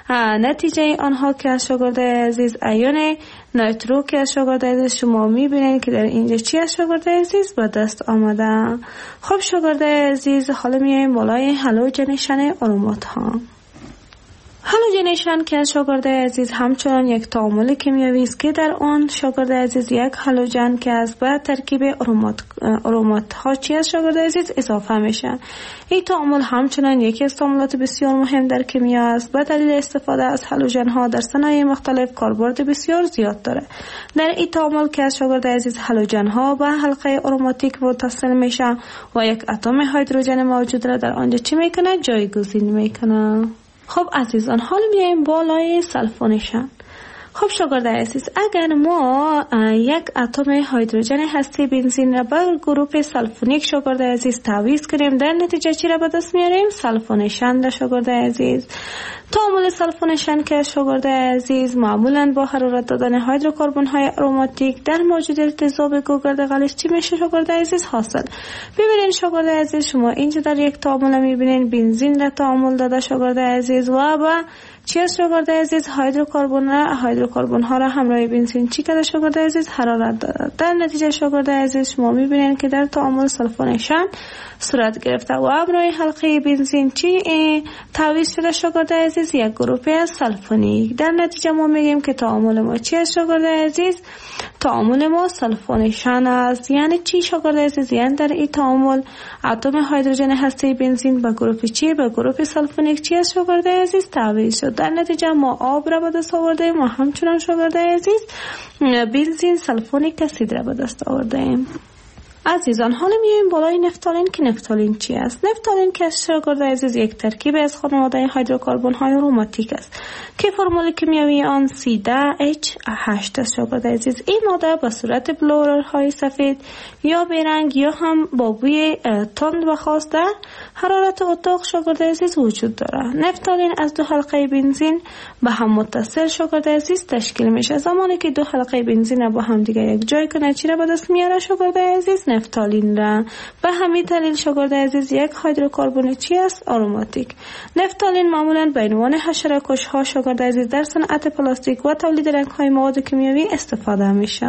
نتیجه آنها که از شاگرد عزیز ایون نایترو که از شاگرد عزیز شما میبینید که در اینجا چی از شاگرد عزیز به دست آمده. خب شاگرد عزیز حالا میایم بالای هالوجنیشن آرومات ها. هالوژنیشن که از شاگرد عزیز همچنان یک تعامل کیمیایی است که در آن شاگرد عزیز یک هالوژن که از بعد ترکیب ارومات ارومات ها چی از شاگرد عزیز اضافه میشن. این تعامل همچنان یکی از تعاملات بسیار مهم در کیمیا است. به دلیل استفاده از هالوژن ها در صنایع مختلف کاربرد بسیار زیاد داره. در این تعامل که از شاگرد عزیز هالوژن ها به حلقه اروماتیک متصل میشن و یک اتم هیدروژن موجود را در آنجا چی میکنه؟ جایگزین میکنه. خب عزیزان، حالا میایم بالای سلفونیشن. خب شاگرد عزیز، اگر ما یک اتم هیدروژن هسته بنزین را به گروه سلفونیک شاگرد عزیز تعویض کنیم، در نتیجه چی را به دست میاریم؟ سلفونیشن را شاگرد عزیز. تعامل سلفونیشن که شاگرد عزیز معمولا با حرارت دادن هیدروکربن های اروماتیک در موجود التزام گوگرد غلیظ چی میشه شاگرد عزیز؟ حاصل. ببینید شاگرد عزیز، شما اینجا در یک تعامل میبینید بنزین را تعامل داده شاگرد عزیز و با چی از شاگرد عزیز؟ هیدروکربن هیدروکربن ها را همراه بنزین چی کرده شاگرد عزیز؟ حرارت داده. در نتیجه شاگرد عزیز شما میبینید که در تعامل سلفونیشن صورت گرفته و همراه حلقه بنزین چی تعویض شده شاگرد عزیز؟ یک گروه از سلفونیک. در نتیجه ما میگیم که تعامل ما چی از شاگرد عزیز؟ تعامل ما سلفونیشن است. یعنی چی شاگرد عزیز؟ یعنی در این تعامل اتم هیدروژن هسته بنزین به گروه چی؟ به گروه سلفونیک چی از شاگرد عزیز؟ تعویض شد. در نتیجه ما آب را به دست آوردیم و همچنان شاگرد عزیز بنزین سلفونیک اسید را به دست آوردیم. عزیزان، حالا میایم بالای نفتالین که نفتالین چی است؟ نفتالین که از شاگرد عزیز یک ترکیب از خانواده هیدروکربن های اروماتیک است که فرمول کیمیایی آن سی ده اچ هشت است شاگرد عزیز. این ماده به صورت بلورر های سفید یا بیرنگ یا هم با بوی تند و خاص در حرارت اتاق شاگرد عزیز وجود داره. نفتالین از دو حلقه بنزین به هم متصل شاگرد عزیز تشکیل میشه. زمانی که دو حلقه بنزین را با هم دیگه یک جای کنه چی را به دست میاره شاگرد عزیز؟ نفتالین را. به همین دلیل شاگرد عزیز یک هیدروکربن چی است؟ اروماتیک. نفتالین معمولا به عنوان حشره کش ها شاگرد عزیز در صنعت پلاستیک و تولید رنگ های مواد کیمیایی استفاده میشه.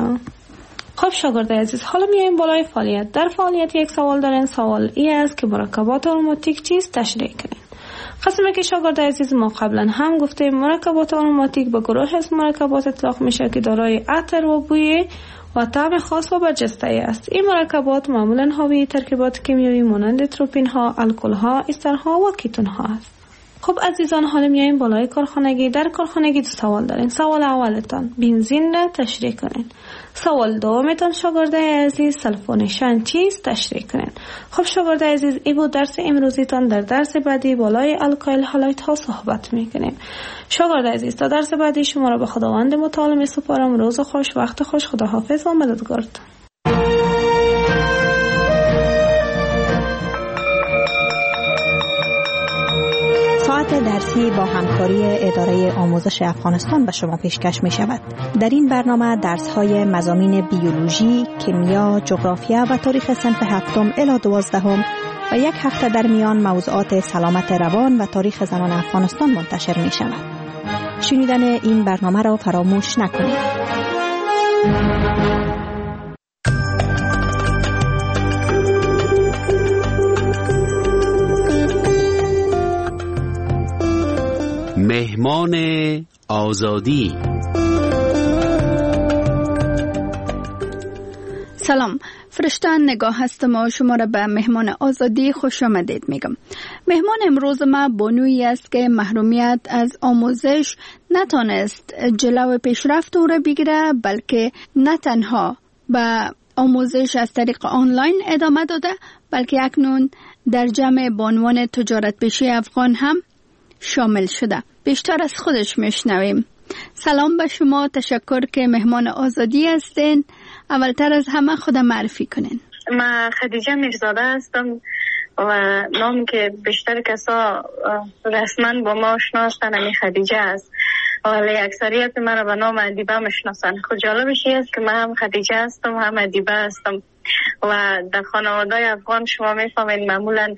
خب شاگرد عزیز، حالا میایم بالای فعالیت. در فعالیت یک سوال دارین. سوال ای است که مرکبات اروماتیک چیست؟ تشریح کنین. قسمی که شاگرد عزیز ما قبلا هم گفتیم مرکبات اروماتیک به گروه از مرکبات اطلاق میشه که دارای عطر و بوی و طعم خاص و برجسته است. این مرکبات معمولا حاوی ترکیبات کیمیایی مانند تروپین ها، الکل ها، استرها و کیتون ها است. خب عزیزان، حالا میایم بالای کارخانگی. در کارخانگی دو سوال دارین. سوال اولتان بنزین را تشریح کنین. سوال دومتان شاگرد عزیز سلفونیشن چیست؟ تشریح کنین. خب شاگرد عزیز، ای بود درس امروزیتان. در درس بعدی بالای الکایل هالایت ها صحبت میکنیم. شاگرد عزیز، تا درس بعدی شما را به خداوند متعال میسپارم. روز خوش، وقت خوش، خداحافظ و مددگارتان. ساعت درسی با همکاری اداره آموزش افغانستان به شما پیشکش می شود. در این برنامه درس های مضامین بیولوژی، کیمیا، جغرافیا و تاریخ صنف هفتم الی دوازدهم و یک هفته در میان موضوعات سلامت روان و تاریخ زنان افغانستان منتشر می شود. شنیدن این برنامه را فراموش نکنید. مهمان آزادی. سلام، فرشته نگاه هستم و شما را به مهمان آزادی خوش آمدید میگم. مهمان امروز ما بانویی است که محرومیت از آموزش نتانست جلو پیشرفت او را بگیره، بلکه نه تنها به آموزش از طریق آنلاین ادامه داده، بلکه اکنون در جمع بانوان تجارت پیشه افغان هم شامل شده. بیشتر از خودش میشنویم. سلام به شما، تشکر که مهمان آزادی هستین. اولتر از همه خود معرفی کنین. من خدیجه میرزاده هستم و نام که بیشتر کسا رسما با ما شناختن همی خدیجه است، ولی اکثریت من به نام ادیبه میشناسن. خود جالبش است که من هم خدیجه هستم هم ادیبه هستم و در خانواده افغان شما میفهمین معمولا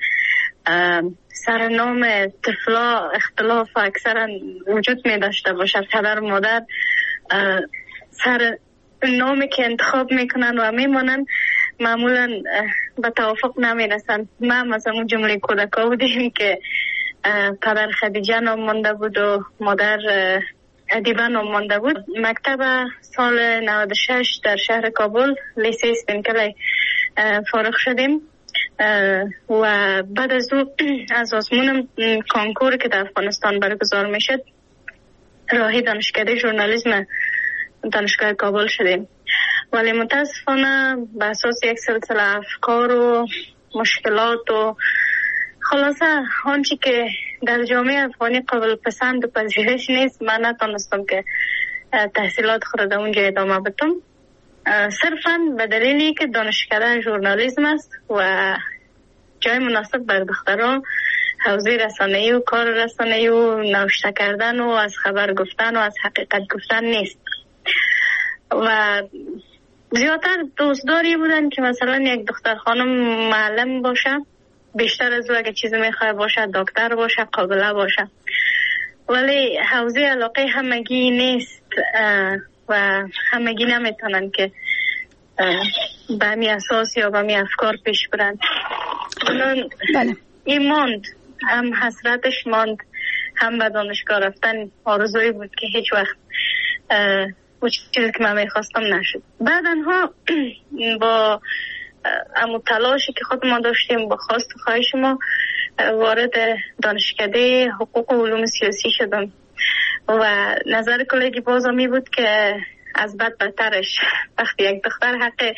سرنام طفلا اختلاف اکثرا وجود می داشته باشد. پدر و مادر سر نامی که انتخاب میکنن و میمانن معمولا به توافق نمی رسن. ما مثلا اون جمله کودکا بودیم که پدر خدیجه نام مانده بود و مادر ادیبه نام مانده بود. مکتب سال نود و شش در شهر کابل لیسه اسپینکل فارغ شدیم و بعد از او از آزمون کانکور که در افغانستان برگزار میشد راهی دانشکده ژورنالیسم دانشگاه کابل شدیم. ولی متاسفانه به اساس یک سلسله افکار و مشکلات و خلاصه آنچه که در جامعه افغانی قابل پسند و پذیرش نیست، من نتونستم که تحصیلات خود در اونجا ادامه بدم، صرفا به دلیلی که دانشکده ژورنالیسم است و جای مناسب بر دختران حوزه رسانه‌ای و کار رسانه‌ای و نوشته کردن و از خبر گفتن و از حقیقت گفتن نیست. و زیادتر دوستداری بودن که مثلا یک دختر خانم معلم باشه، بیشتر از او اگه چیزی میخواه باشه دکتر باشه، قابله باشه. ولی حوزه علاقه همگی نیست و همگی نمیتونن که به همی اساس یا به همی افکار پیش برن. بله. این ماند، هم حسرتش ماند، هم به دانشگاه رفتن آرزوی بود که هیچ وقت اون چیزی که من میخواستم نشد. بعدنها با امو تلاشی که خود ما داشتیم با خواست و خواهش ما وارد دانشکده حقوق و علوم سیاسی شدم و نظر کلیگی بازم می بود که از بد بدترش وقتی یک دختر حق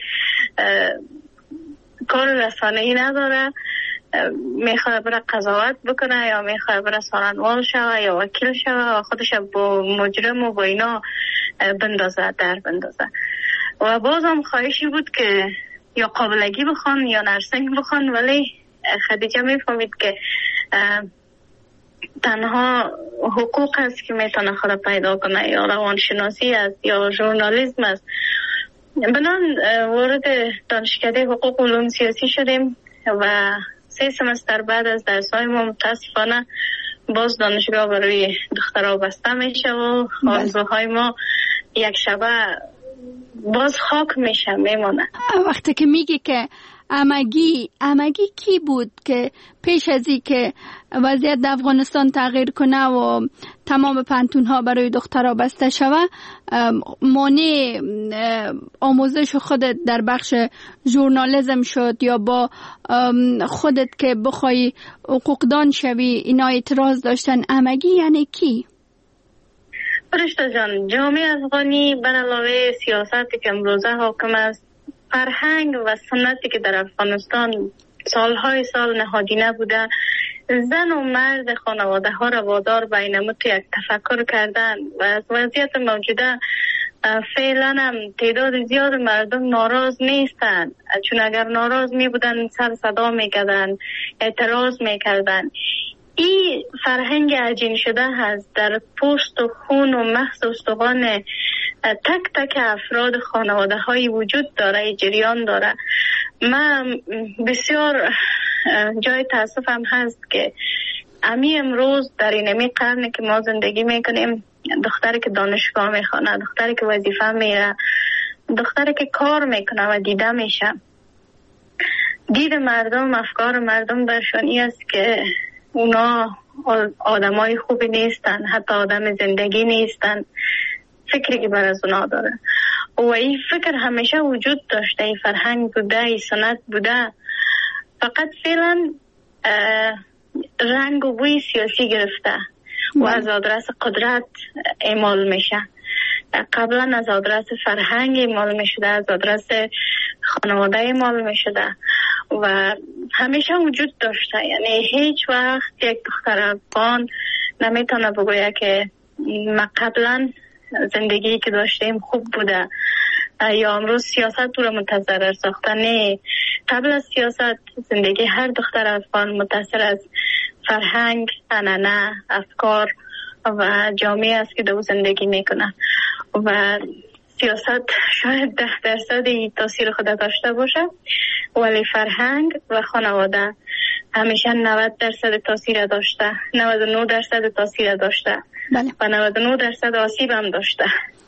کار رسانه‌ای نداره، میخواد بره قضاوت بکنه یا میخواد بره سخنور شوه یا وکیل شوه و خودش با مجرم و با اینا بندازه در بندازه. و بازم خواهشی بود که یا قابلگی بخوان یا نرسنگ بخوان، ولی خدیجه میفهمید که تنها حقوق است که میتونه خود پیدا کنه، یا روانشناسی است یا ژورنالیسم است. بنان وارد دانشکده حقوق و علوم سیاسی شدیم و سه سمستر بعد از درس‌های ما متاسفانه باز دانشگاه برای دخترها بسته میشه و آرزوهای ما یک شبه باز خاک میشه میمونه. وقتی که میگی که امگی امگی کی بود که پیش از این که وضعیت در افغانستان تغییر کنه و تمام پانتون ها برای دخترها بسته شوه، مانع آموزش خودت در بخش ژورنالیسم شد یا با خودت که بخوای حقوقدان شوی اینا اعتراض داشتن؟ امگی یعنی کی؟ فرشته جان، جامعه افغانی بر علاوه سیاستی که امروزه حاکم است، فرهنگ و سنتی که در افغانستان سالهای سال نهادینه بوده، زن و مرد خانواده ها را وادار به اینمت یک تفکر کردن و از وضعیت موجوده فعلا هم تعداد زیاد مردم ناراض نیستن، چون اگر ناراض می بودن سر صدا می کردن، اعتراض می کردن. این فرهنگ عجین شده هست در پوست و خون و مغز و استخوان تک تک افراد خانواده هایی وجود داره، جریان داره. من بسیار جای تاسفم هست که امی امروز در این امی قرن که ما زندگی میکنیم، دختری که دانشگاه میخوانه، دختری که وظیفه میره، دختری که کار میکنه و دیده میشه، دید مردم، افکار مردم برشان این است که اونا آدمای خوبی نیستن، حتی آدم زندگی نیستن، فکری که بر از اونا داره. و این فکر همیشه وجود داشته، این فرهنگ بوده، این سنت بوده، فقط فعلا رنگ و بوی سیاسی گرفته و از آدرس قدرت اعمال میشه. قبلا از آدرس فرهنگ اعمال میشده، از آدرس خانواده اعمال میشده و همیشه وجود داشته. یعنی هیچ وقت یک دختر افغان نمیتونه بگویه که ما قبلا زندگی که داشتیم خوب بوده یا امروز سیاست رو متضرر ساخته. نه، قبل از سیاست زندگی هر دختر افغان متاثر از فرهنگ، عنعنه، افکار و جامعه است که دو زندگی میکنه و سیاست شاید ده درصد تاثیر خود داشته باشه، ولی فرهنگ و خانواده همیشه نود درصد تاثیر داشته، نود و نه درصد تاثیر داشته. بله. و نود و نه درصد آسیب هم داشته.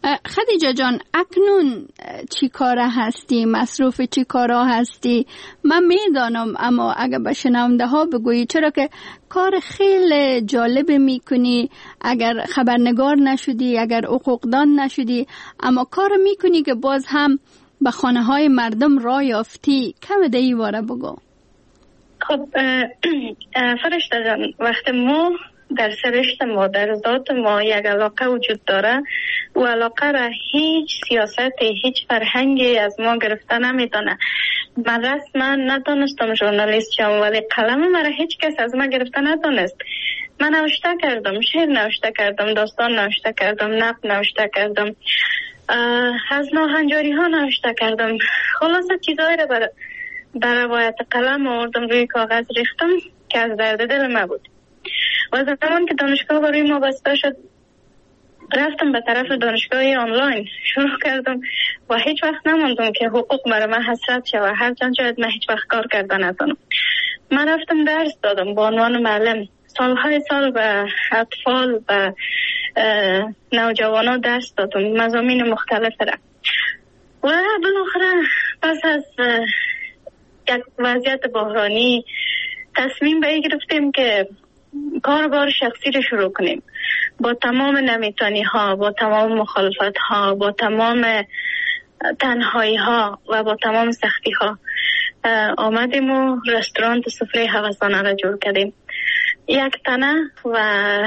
خدیجه جان، اکنون چی کاره هستی؟ مصروف چی کارا هستی؟ من میدانم، اما اگر به شنونده ها بگویی، چرا که کار خیلی جالب میکنی. اگر خبرنگار نشدی، اگر حقوقدان نشدی، اما کار میکنی که باز هم به خانه های مردم راه یافتی. کم دیگه واره بگو. خب فرشته جان، وقت ما در سرشت ما، در ذات ما یک علاقه وجود داره، و علاقه را هیچ سیاست، هیچ فرهنگی از ما گرفته نمیتونه. من رسما ندانستم ژورنالیست شم، ولی قلم مرا هیچ کس از ما گرفته ندانست. من نوشته کردم، شعر نوشته کردم، داستان نوشته کردم، نقد نوشته کردم، از ناهنجاری ها نوشته کردم. خلاصه چیزایی را بر بر روایت قلم آوردم، روی کاغذ ریختم که از درد دل ما بود. و زمان که دانشگاه برای ما بسته شد، رفتم به طرف دانشگاه آنلاین، شروع کردم و هیچ وقت نماندم که حقوق برای من حسرت شد. هر چند شاید من هیچ وقت کار کرده نتونم. من رفتم درس دادم به عنوان معلم. سالهای سال به اطفال و نوجوانان درس دادم، مضامین مختلف را. و بالاخره پس از یک وضعیت بحرانی تصمیم به این گرفتیم که کاربار شخصی رو شروع کنیم. با تمام نمیتانی ها، با تمام مخالفت ها، با تمام تنهایی ها و با تمام سختی ها آمدیم و رستوران سفره هوسانه را جور کردیم. یک تنه و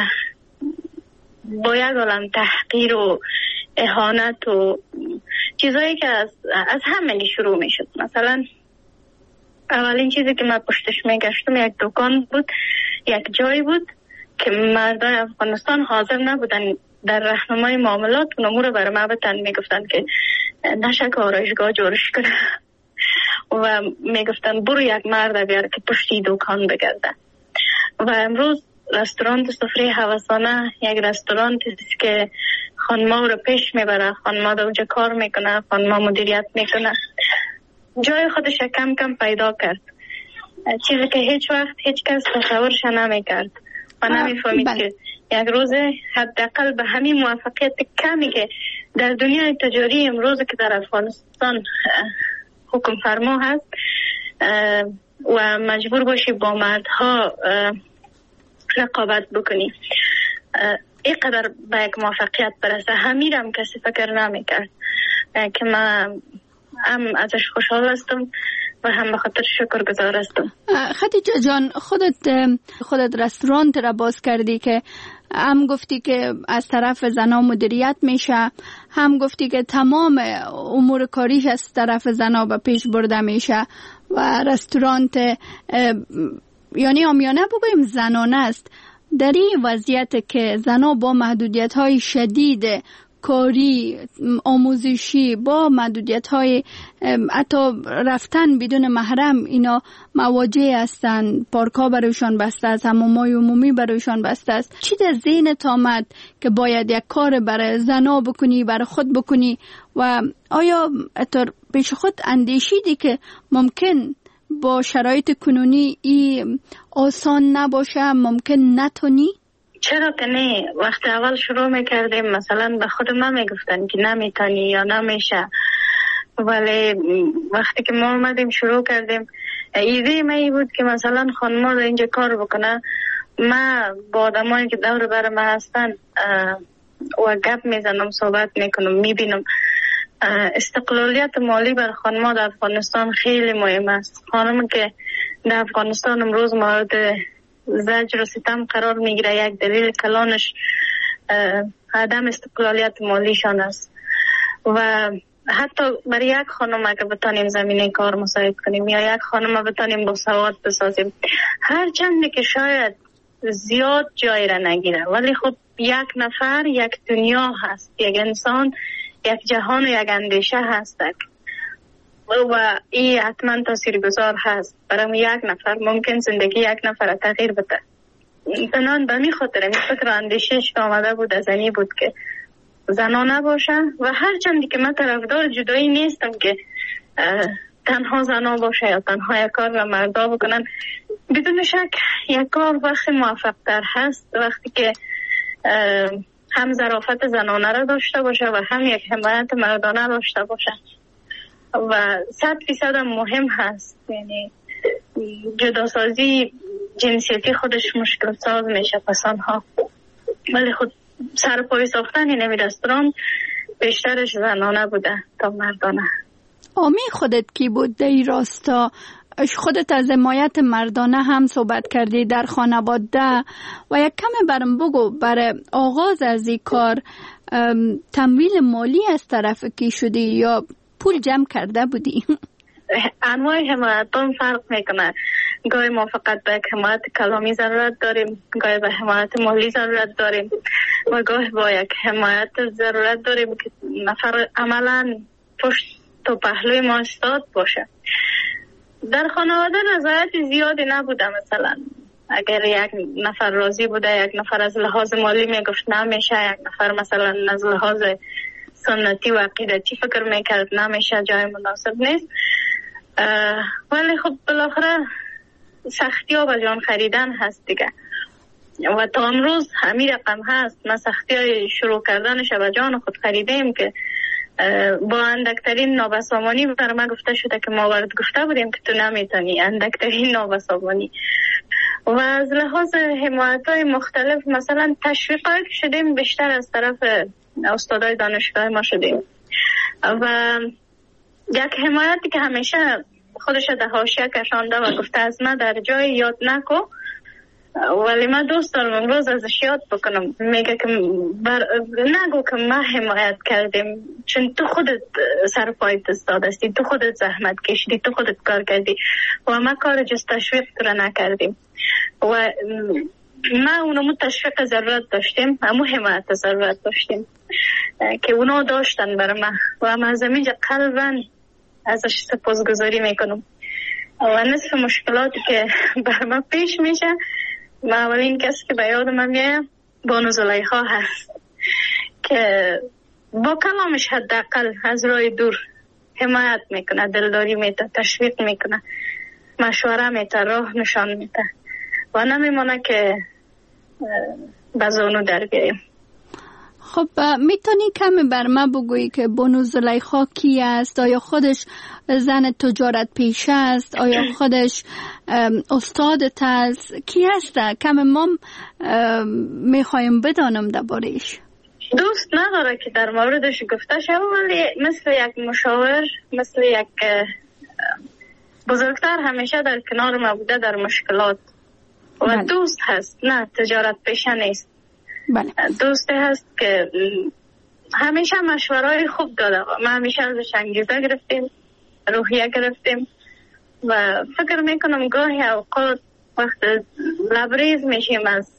با یک عالم تحقیر و اهانت و چیزایی که از, از همگی شروع می شد. مثلا اولین چیزی که من پشتش می گشتم یک دکان بود، یک جایی بود که مردای افغانستان حاضر نبودن در راهنمای معاملات و امور برای ما بتن. می گفتن که نشک آرایشگاه جورش کنه و می گفتن برو یک مرد بیار که پشتی دکان بگرده. و امروز رستوران سفره هوسانه یک رستوران است که خانما رو پیش میبره، خانما در اونجا کار میکنه، خانما مدیریت میکنه، جای خودش کم کم پیدا کرد، چیزی که هیچ وقت هیچ کس تصورش نمیکرد و نمیفهمید که یک روز حداقل به همین موفقیت کمی که در دنیای تجاری امروز که در افغانستان حکم فرما هست و مجبور باشی با مردها رقابت بکنی، اینقدر به یک موفقیت برسه، همیرم کسی فکر نمیکرد. که من هم ازش خوشحال هستم و هم به خاطر شکر گزار هستم. خدیجه جان، خودت خودت رستورانت را باز کردی که هم گفتی که از طرف زنا مدیریت میشه، هم گفتی که تمام امور کاریش از طرف زنا به پیش برده میشه و رستورانت یعنی آمیانه بگویم زنانه است. در این وضعیت که زنا با محدودیت های شدید کاری، آموزشی، با محدودیت های حتی رفتن بدون محرم اینا مواجه هستند، پارک ها برایشان بسته است، حمام‌های عمومی برایشان بسته است، چی در ذهنت آمد که باید یک کار برای زنا بکنی، برای خود بکنی؟ و آیا حتی پیش خود اندیشیدی که ممکن با شرایط کنونی ای آسان نباشه، ممکن نتونی؟ چرا که نه. وقت اول شروع میکردیم مثلا به خود ما میگفتن که نمیتونی یا نمیشه، ولی وقتی که ما اومدیم شروع کردیم ایده ما ای بود که مثلا خانما در اینجا کار بکنه. ما با آدمایی که دور بر ما هستن و گپ میزنم، صحبت میکنم، میبینم استقلالیت مالی بر خانما در افغانستان خیلی مهم است. خانم که در افغانستان امروز مورد زجر و ستم قرار میگیره، یک دلیل کلانش عدم استقلالیت مالیشان است. و حتی برای یک خانم اگه بتانیم زمینه کار مساعد کنیم یا یک خانم بتانیم با سواد بسازیم، هر چند که شاید زیاد جای را نگیره، ولی خب یک نفر یک دنیا هست، یک انسان یک جهان و یک اندیشه هست و این حتما تاثیرگذار هست. برای یک نفر ممکن زندگی یک نفر تغییر بده. بنان به می خاطر این فکر اندیشش که آمده بود از اینی بود که زنا نباشه و هر چندی که من طرفدار جدایی نیستم که تنها زنا باشه یا تنها یک کار و مردا بکنن. بدون شک یک کار وقتی موفق تر هست وقتی که هم ظرافت زنانه را داشته باشه و هم یک حمایت مردانه داشته باشه و صد فیصد هم مهم هست. یعنی جداسازی جنسیتی خودش مشکل ساز میشه پسان ها، ولی خود سرپای ساختن این رستوران بیشترش زنانه بوده تا مردانه. آمی خودت کی بود در این راستا؟ خودت از حمایت مردانه هم صحبت کردی در خانواده و یک کم برم بگو برای آغاز از این کار تمویل مالی از طرف کی شدی یا پول جمع کرده بودی؟ انواع حمایت هم فرق میکنه. گاهی ما فقط به حمایت کلامی ضرورت داریم، گاهی به حمایت مالی ضرورت داریم و گاهی با یک حمایت ضرورت داریم که نفر عملا پشت و پهلوی ما استاد باشه. در خانواده رضایت زیادی نبوده. مثلا اگر یک نفر راضی بوده، یک نفر از لحاظ مالی میگفت نمیشه، یک نفر مثلا از لحاظ سنتی و عقیدتی فکر میکرد نمیشه، جای مناسب نیست. ولی خب بالاخره سختی ها به جان خریدن هست دیگه و تا امروز همین رقم هست. ما سختی های شروع کردنش به جان خود خریدیم که با اندکترین نابسامانی بر ما گفته شده که ما ورد گفته بودیم که تو نمیتونی، اندکترین نابسامانی. و از لحاظ حمایت های مختلف مثلا تشویق های شدیم بیشتر از طرف استادای دانشگاه ما شدیم و یک حمایتی که همیشه خودش در حاشیه کشانده و گفته از من در جای یاد نکو، ولی من دوست دارم امروز ازش یاد بکنم. میگه که بر... نگو که ما حمایت کردیم، چون تو خودت سر پایت استادستی، تو خودت زحمت کشیدی، تو خودت کار کردی و ما کار جز تشویق تو نکردیم و ما اونمو تشویق ضرورت داشتیم، همو حمایت ضرورت داشتیم که اونا داشتن بر ما و ما از اینجا قلباً ازش سپاسگزاری میکنم. و نصف مشکلاتی که بر ما پیش میشه، ما اولین کسی که به یاد من میاد بانو زلیخا هست که با کلامش حداقل از راه دور حمایت میکنه، دلداری میده، تشویق میکنه، مشوره میده، راه نشان میده و نمیمونه که بزانو در بیاییم. خب میتونی کمی بر ما بگویی که بانو زلیخا کی است؟ آیا خودش زن تجارت پیشه است؟ آیا خودش استادت است؟ کی است؟ کمی ما میخوایم بدانم درباره‌اش. دوست نداره که در موردش گفته شد، ولی مثل یک مشاور، مثل یک بزرگتر همیشه در کنار ما بوده در مشکلات و بله. دوست هست، نه تجارت پیشه نیست. بله. دوسته هست که همیشه مشورای خوب داده. ما همیشه ازش انگیزه گرفتیم، روحیه گرفتیم و فکر میکنم گاهی اوقات وقت لبریز میشیم از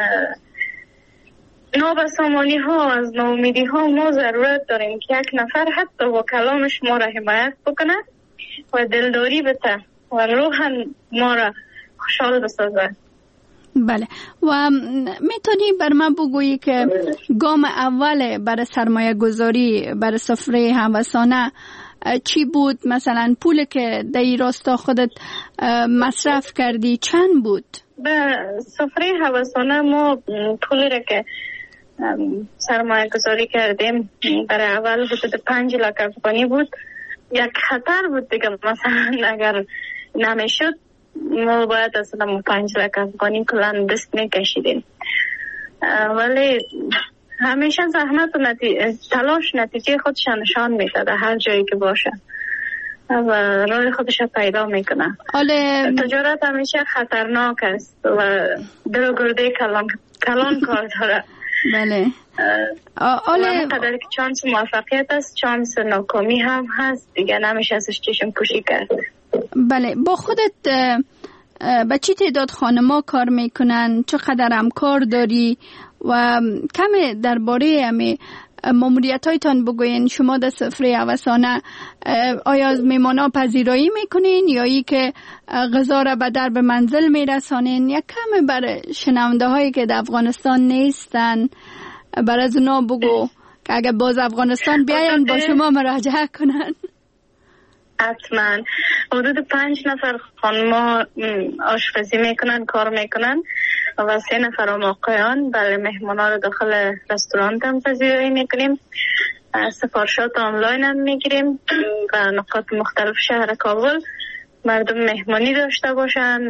نابسامانی ها، از ناامیدی ها، ما ضرورت داریم که یک نفر حتی با کلامش ما را حمایت بکنه و دلداری بده و روحاً ما را خوشحال بسازه. بله. و میتونی بر من بگویی که گام اول برای سرمایه گذاری برای سفره هوسانه چی بود؟ مثلا پول که در این راستا خودت مصرف کردی چند بود؟ به سفره هوسانه ما پولی را که سرمایه گذاری کردیم برای اول حدود پنج لاک افغانی بود. یک خطر بود دیگه، مثلا اگر نمیشد ما باید اصلا پنج لاک افغانی کلان دست میکشیدیم، ولی همیشه زحمت و نتیجه تلاش نتیجه خودش نشان میده در هر جایی که باشه و راه خودش پیدا میکنه. تجارت همیشه خطرناک است و دل و گرده کلان کلان کار داره. بله. آله قدر که چانس موفقیت است، چانس ناکامی هم هست دیگه، نمیشه ازش چشم پوشی کرد. بله. با خودت با چی تعداد خانما کار میکنن؟ چقدر همکار داری؟ و کمی درباره همی ماموریت هایتان بگوین. شما در سفره هوسانه آیا از میمانا پذیرایی میکنین یا ای که غذا را به درب منزل میرسانین؟ یا کمی برای شنونده هایی که در افغانستان نیستن برای از اونا بگو که اگر باز افغانستان بیاین با شما مراجعه کنن. حتما حدود پنج نفر خانما آشپزی میکنن، کار میکنن و سه نفر هم آقایان. بله، مهمانا رو داخل رستوران هم پذیرایی میکنیم. سفارشات آنلاین هم میگیریم و نقاط مختلف شهر کابل مردم مهمانی داشته باشن،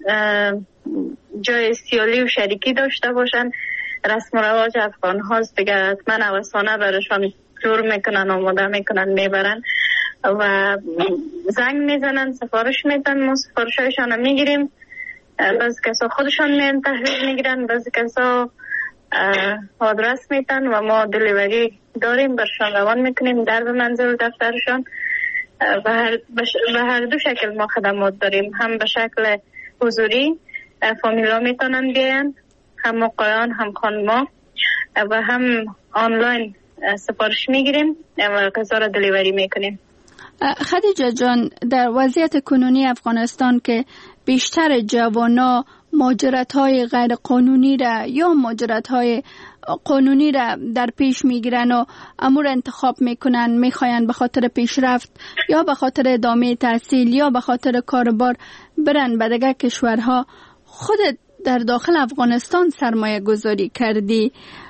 جای سیالی و شریکی داشته باشن. رسم و رواج افغان هاست دیگه، حتما اوسانه برشان جور میکنن، آماده میکنن، میبرن و زنگ میزنن، سفارش میدن، ما سفارش هایشان هم میگیریم. بعضی کسا خودشان میان تحویل میگیرن، بعضی کسا آدرس میتن و ما دلیوری داریم برشان روان میکنیم در به منزل و دفترشان. و هر, و هر دو شکل ما خدمات داریم، هم به شکل حضوری فامیلا میتونن بیان، هم آقایان هم خانما، و هم آنلاین سفارش میگیریم و غذا را دلیوری میکنیم. خدیجه جان، در وضعیت کنونی افغانستان که بیشتر جوانا مهاجرت‌های غیر قانونی را یا مهاجرت‌های قانونی را در پیش میگیرن و امور انتخاب میکنن، میخواین به خاطر پیشرفت یا به خاطر ادامه تحصیل یا به خاطر کاربار برن به دیگر کشورها، خودت در داخل افغانستان سرمایه گذاری کردی.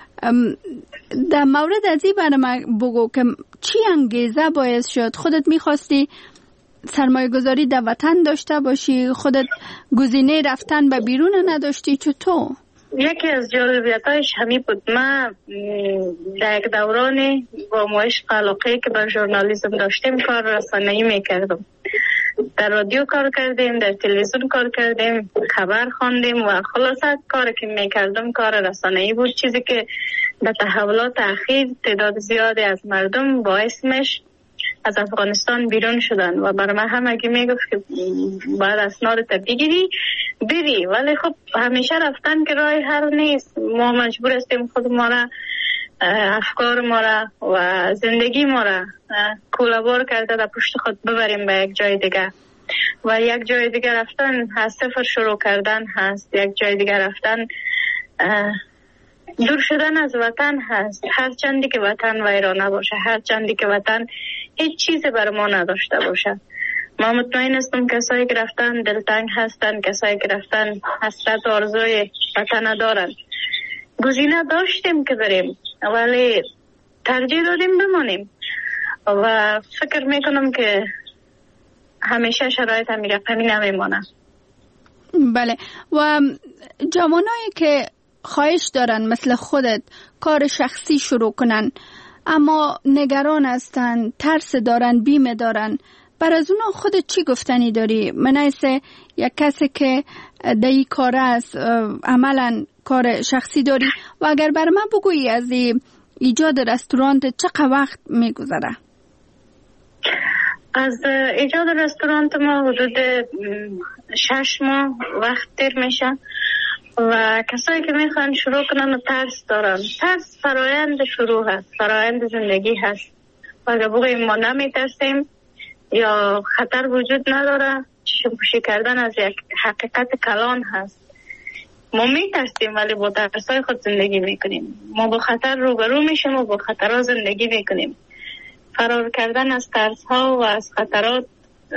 در مورد از این برای من بگو که چی انگیزه باعث شد خودت میخواستی سرمایه گذاری در وطن داشته باشی، خودت گزینه رفتن به بیرون نداشتی؟ چطور؟ یکی از جالبیتایش همین بود. من در یک دورانی با مایش علاقه که بر ژورنالیسم داشتیم کار رسانه‌ای میکردم. در رادیو کار کردیم، در تلویزیون کار کردیم، خبر خواندیم و خلاصه کاری که میکردم کار رسانه‌ای بود، چیزی که به تحولات اخیر تعداد زیادی از مردم باعث میشه از افغانستان بیرون شدن و برای من هم اگه میگفت که باید اسناد تا بگیری بری، ولی خب همیشه رفتن که راه حل نیست. ما مجبور هستیم خود ما را، افکار ما را و زندگی ما را کولابور کرده در پشت خود ببریم به یک جای دیگه و یک جای دیگه رفتن از صفر شروع کردن هست، یک جای دیگه رفتن دور شدن از وطن هست. هر چندی که وطن ویرانه باشه، هر چندی که وطن هیچ چیزی بر ما نداشته باشه. ما مطمئن هستم کسایی که رفتن دلتنگ هستن، کسایی که رفتن حسرت و آرزوی وطن دارن. گزینه داشتیم که بریم ولی ترجیح دادیم بمانیم و فکر میکنم که همیشه شرایط همین رقمی نمیمانه. بله، و جوانایی که خواهش دارن مثل خودت کار شخصی شروع کنن اما نگران هستن، ترس دارن، بیمه دارن، بر از اونا خودت چی گفتنی داری؟ من ایسه یک کسی که در این کار است، عملا کار شخصی داری و اگر بر من بگویی از ایجاد رستوران چقدر وقت میگذره؟ از ایجاد رستوران ما حدود شش ماه وقت تیر میشه و کسایی که میخوان شروع کنن و ترس دارن. ترس فرایند شروع هست، فرایند زندگی هست و اگر بگوییم ما نمیترسیم یا خطر وجود نداره، چشم پوشی کردن از یک حقیقت کلان هست. ما میترسیم ولی با ترسای خود زندگی میکنیم. ما با خطر روبرو میشیم و با خطرها زندگی میکنیم. فرار کردن از ترس ها و از خطرات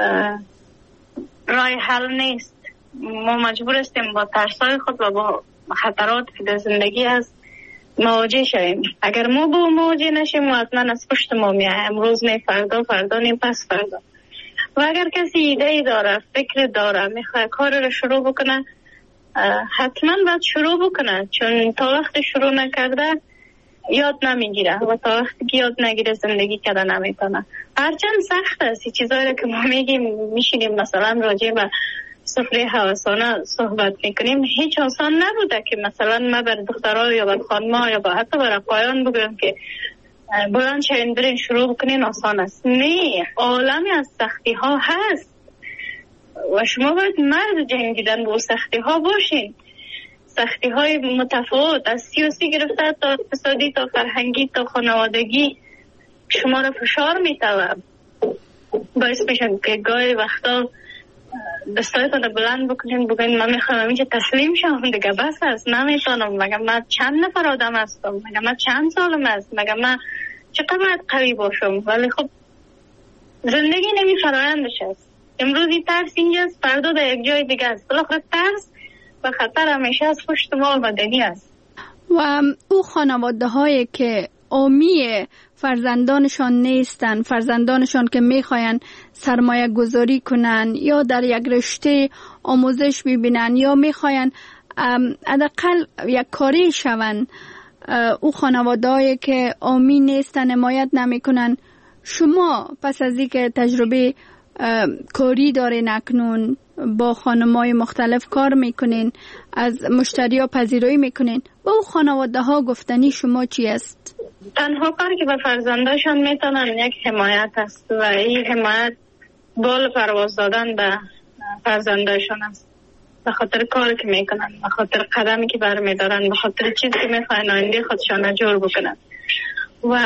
راه حل نیست. ما مجبور هستیم با ترسای خود و با خطرات که در زندگی هست مواجه شویم. اگر ما با مواجه نشیم حتما از پشت ما میاد، امروز نه فردا، فردا نه پس فردا. و اگر کسی ایده ای داره، فکر داره، میخواد کار رو شروع بکنه، حتما باید شروع بکنه، چون تا وقت شروع نکرده یاد نمیگیره و تا وقتی که یاد نگیره زندگی کرده نمیتونه. هرچند سخت است این چیزایی که ما میگیم، میشینیم مثلا راجع به سفره هوسانه صحبت میکنیم، هیچ آسان نبوده که مثلا ما بر دخترها یا بر خانما یا با حتی بر آقایان بگویم که بلند شوین برین شروع بکنین آسان است. نه، عالمی از سختی ها هست و شما باید مرد جنگیدن با سختی ها باشین. سختی های متفاوت از سیاسی گرفته تا اقتصادی تا فرهنگی تا خانوادگی شما را فشار میتوه، باعث میشن که گاهی وقتا دستایتان رو بلند بکنین بگوین من میخوام اینجا تسلیم شم دیگه، بس است، نمیتونم، مگه من چند نفر آدم هستم، مگه من چند سالم است، مگه من چقدر باید قوی باشم. ولی خب زندگی نمی فرایندش است. امروزی ترس اینجاست، فردا در یک جای دیگه است. بالاخره ترس و خطر همیشه از پشت ما آمدنی است. و او خانواده هایی که عامی فرزندانشان نیستن، فرزندانشان که میخواین سرمایه گذاری کنن یا در یک رشته آموزش ببینن یا میخواین حداقل یک کاری شون، او خانواده هایی که عامی نیستن، حمایت نمیکنن، شما پس از اینکه تجربه کاری دارین، اکنون با خانمای مختلف کار میکنین، از مشتری ها پذیرایی میکنین، با او خانواده ها گفتنی شما چی است؟ تنها کاری که به فرزنداشان میتونن یک حمایت است و این حمایت بال پرواز دادن به فرزنداشان است، به خاطر کاری که میکنن، به خاطر قدمی که برمیدارن، به خاطر چیزی که میخواین آینده خودشان جور بکنن. و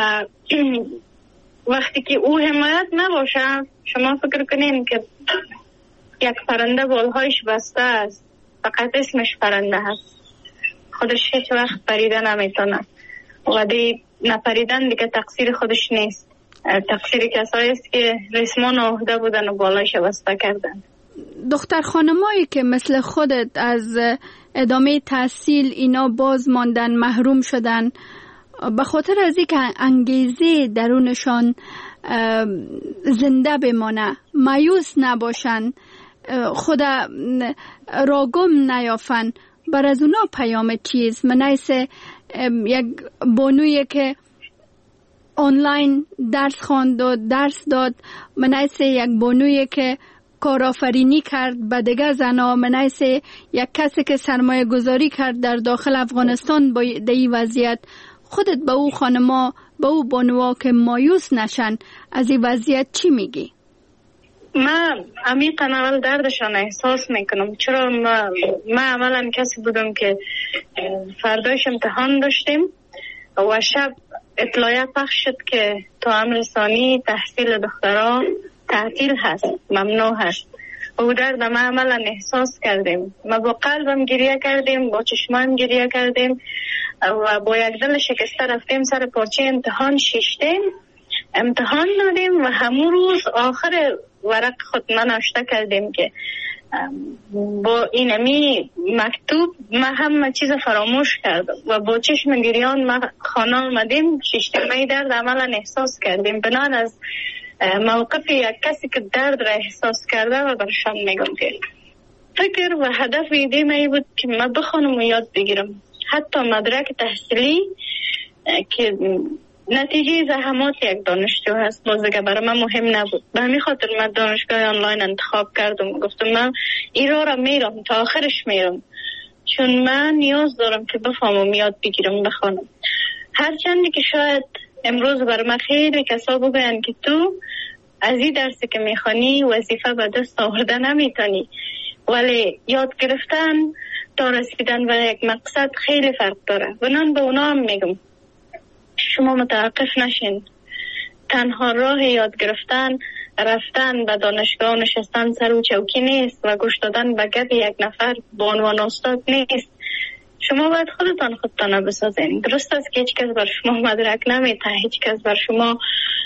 وقتی که او حمایت نباشه، شما فکر کنین که یک پرنده بالهایش بسته است، فقط اسمش پرنده هست، خودش هیچ وقت پریده نمیتونه و دی نپریدن دیگه تقصیر خودش نیست، تقصیر کسایی است که ریسمان آهده بودن و بالایش بسته کردن. دختر خانمایی که مثل خودت از ادامه تحصیل اینا باز ماندن، محروم شدن، به خاطر از اینکه انگیزه درونشان زنده بمانه، مایوس نباشن، خود راگم نیافن، بر از اونا پیام چیز؟ منایس یک بانویی که آنلاین درس خواند و درس داد، منایس یک بانویی که کارآفرینی کرد به دیگر زنا، منایس یک کسی که سرمایه گذاری کرد در داخل افغانستان با دی وضعیت، خودت به او خانما، به او بانوها که مایوس نشن از این وضعیت چی میگی؟ من عمیقا اول دردشان احساس میکنم، چرا ما, ما عملا کسی بودم که فردایش امتحان داشتیم و شب اطلاعیه پخش شد که تا امر ثانی تحصیل دختران تعطیل هست، ممنوع هست. و درد ما عملا احساس کردیم، ما با قلبم گریه کردیم، با چشمم گریه کردیم و با یک دل شکسته رفتیم سر پارچه امتحان شیشتیم، امتحان دادیم و همون روز آخر ورق خود من نوشته کردیم که با اینمی مکتوب ما همه چیز فراموش کردم و با چشم گریان ما خانه آمدیم، شیشتیمه درد عملا احساس کردیم. بنان از موقف یک کسی که درد را احساس کرده و برشان میگم که فکر و هدف ایده من بود که من بخونم و یاد بگیرم، حتی مدرک تحصیلی که نتیجه زحمات یک دانشجو هست، باز دیگه برای من مهم نبود. به همین خاطر من دانشگاه آنلاین انتخاب کردم، گفتم من این راه را میرم تا آخرش میرم، چون من نیاز دارم که بفهمم، یاد بگیرم، بخونم. هرچندی که شاید امروز برای من خیلی کسا بگوین که تو از این درسی که میخوانی وظیفه به دست آورده نمیتونی، ولی یاد گرفتن تا رسیدن به یک مقصد خیلی فرق داره. بنان به اونا هم میگم شما متوقف نشین، تنها راه یاد گرفتن رفتن به دانشگاه نشستن سر و چوکی نیست و گوش دادن به گپ یک نفر بانوان استاد نیست. شما باید خودتان خودتان بسازین. درست است که هیچ کس بر شما مدرک نمیته، هیچ کس بر شما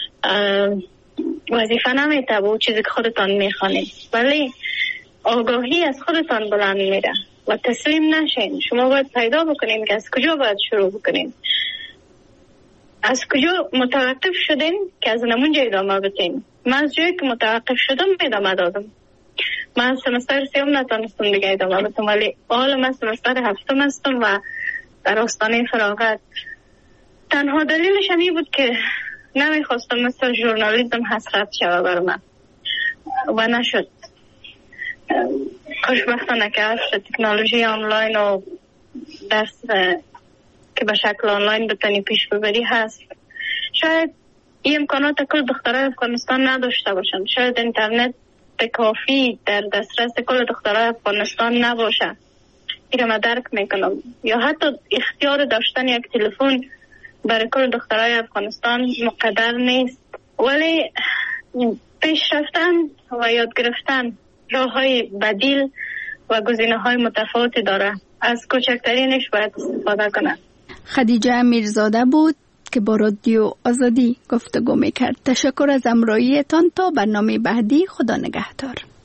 وظیفه نمیته با چیزی که خودتان میخوانید، ولی آگاهی از خودتان بلند میره و تسلیم نشین. شما باید پیدا بکنین که از کجا باید شروع بکنین، از کجا متوقف شدین که از نمونجا ادامه بدین. من از جایی که متوقف شدم ادامه دادم. من سمستر سیوم نتونستم دیگه ادامه بدم، ولی حالا من سمستر هفتم هستم و در آستانه فراغت. تنها دلیلش همی بود که نمیخواستم مثل ژورنالیسم حسرت شوه بر من و نشد. خوشبختانه که هست تکنولوژی آنلاین و درس که به شکل آنلاین بتونی پیش ببری هست. شاید این امکانات کل دخترای افغانستان نداشته باشن، شاید اینترنت کافی در دسترس کل دخترای افغانستان نباشه، این رو من درک میکنم، یا حتی اختیار داشتن یک تلفن برای کل دخترای افغانستان مقدر نیست، ولی پیش رفتن و یاد گرفتن راه های بدیل و گزینه های متفاوتی داره، از کوچکترینش باید استفاده کنن. خدیجه میرزاده بود که با رادیو آزادی گفتگو میکرد. تشکر از همراهیتان. تا برنامه بعدی، خدا نگهدار.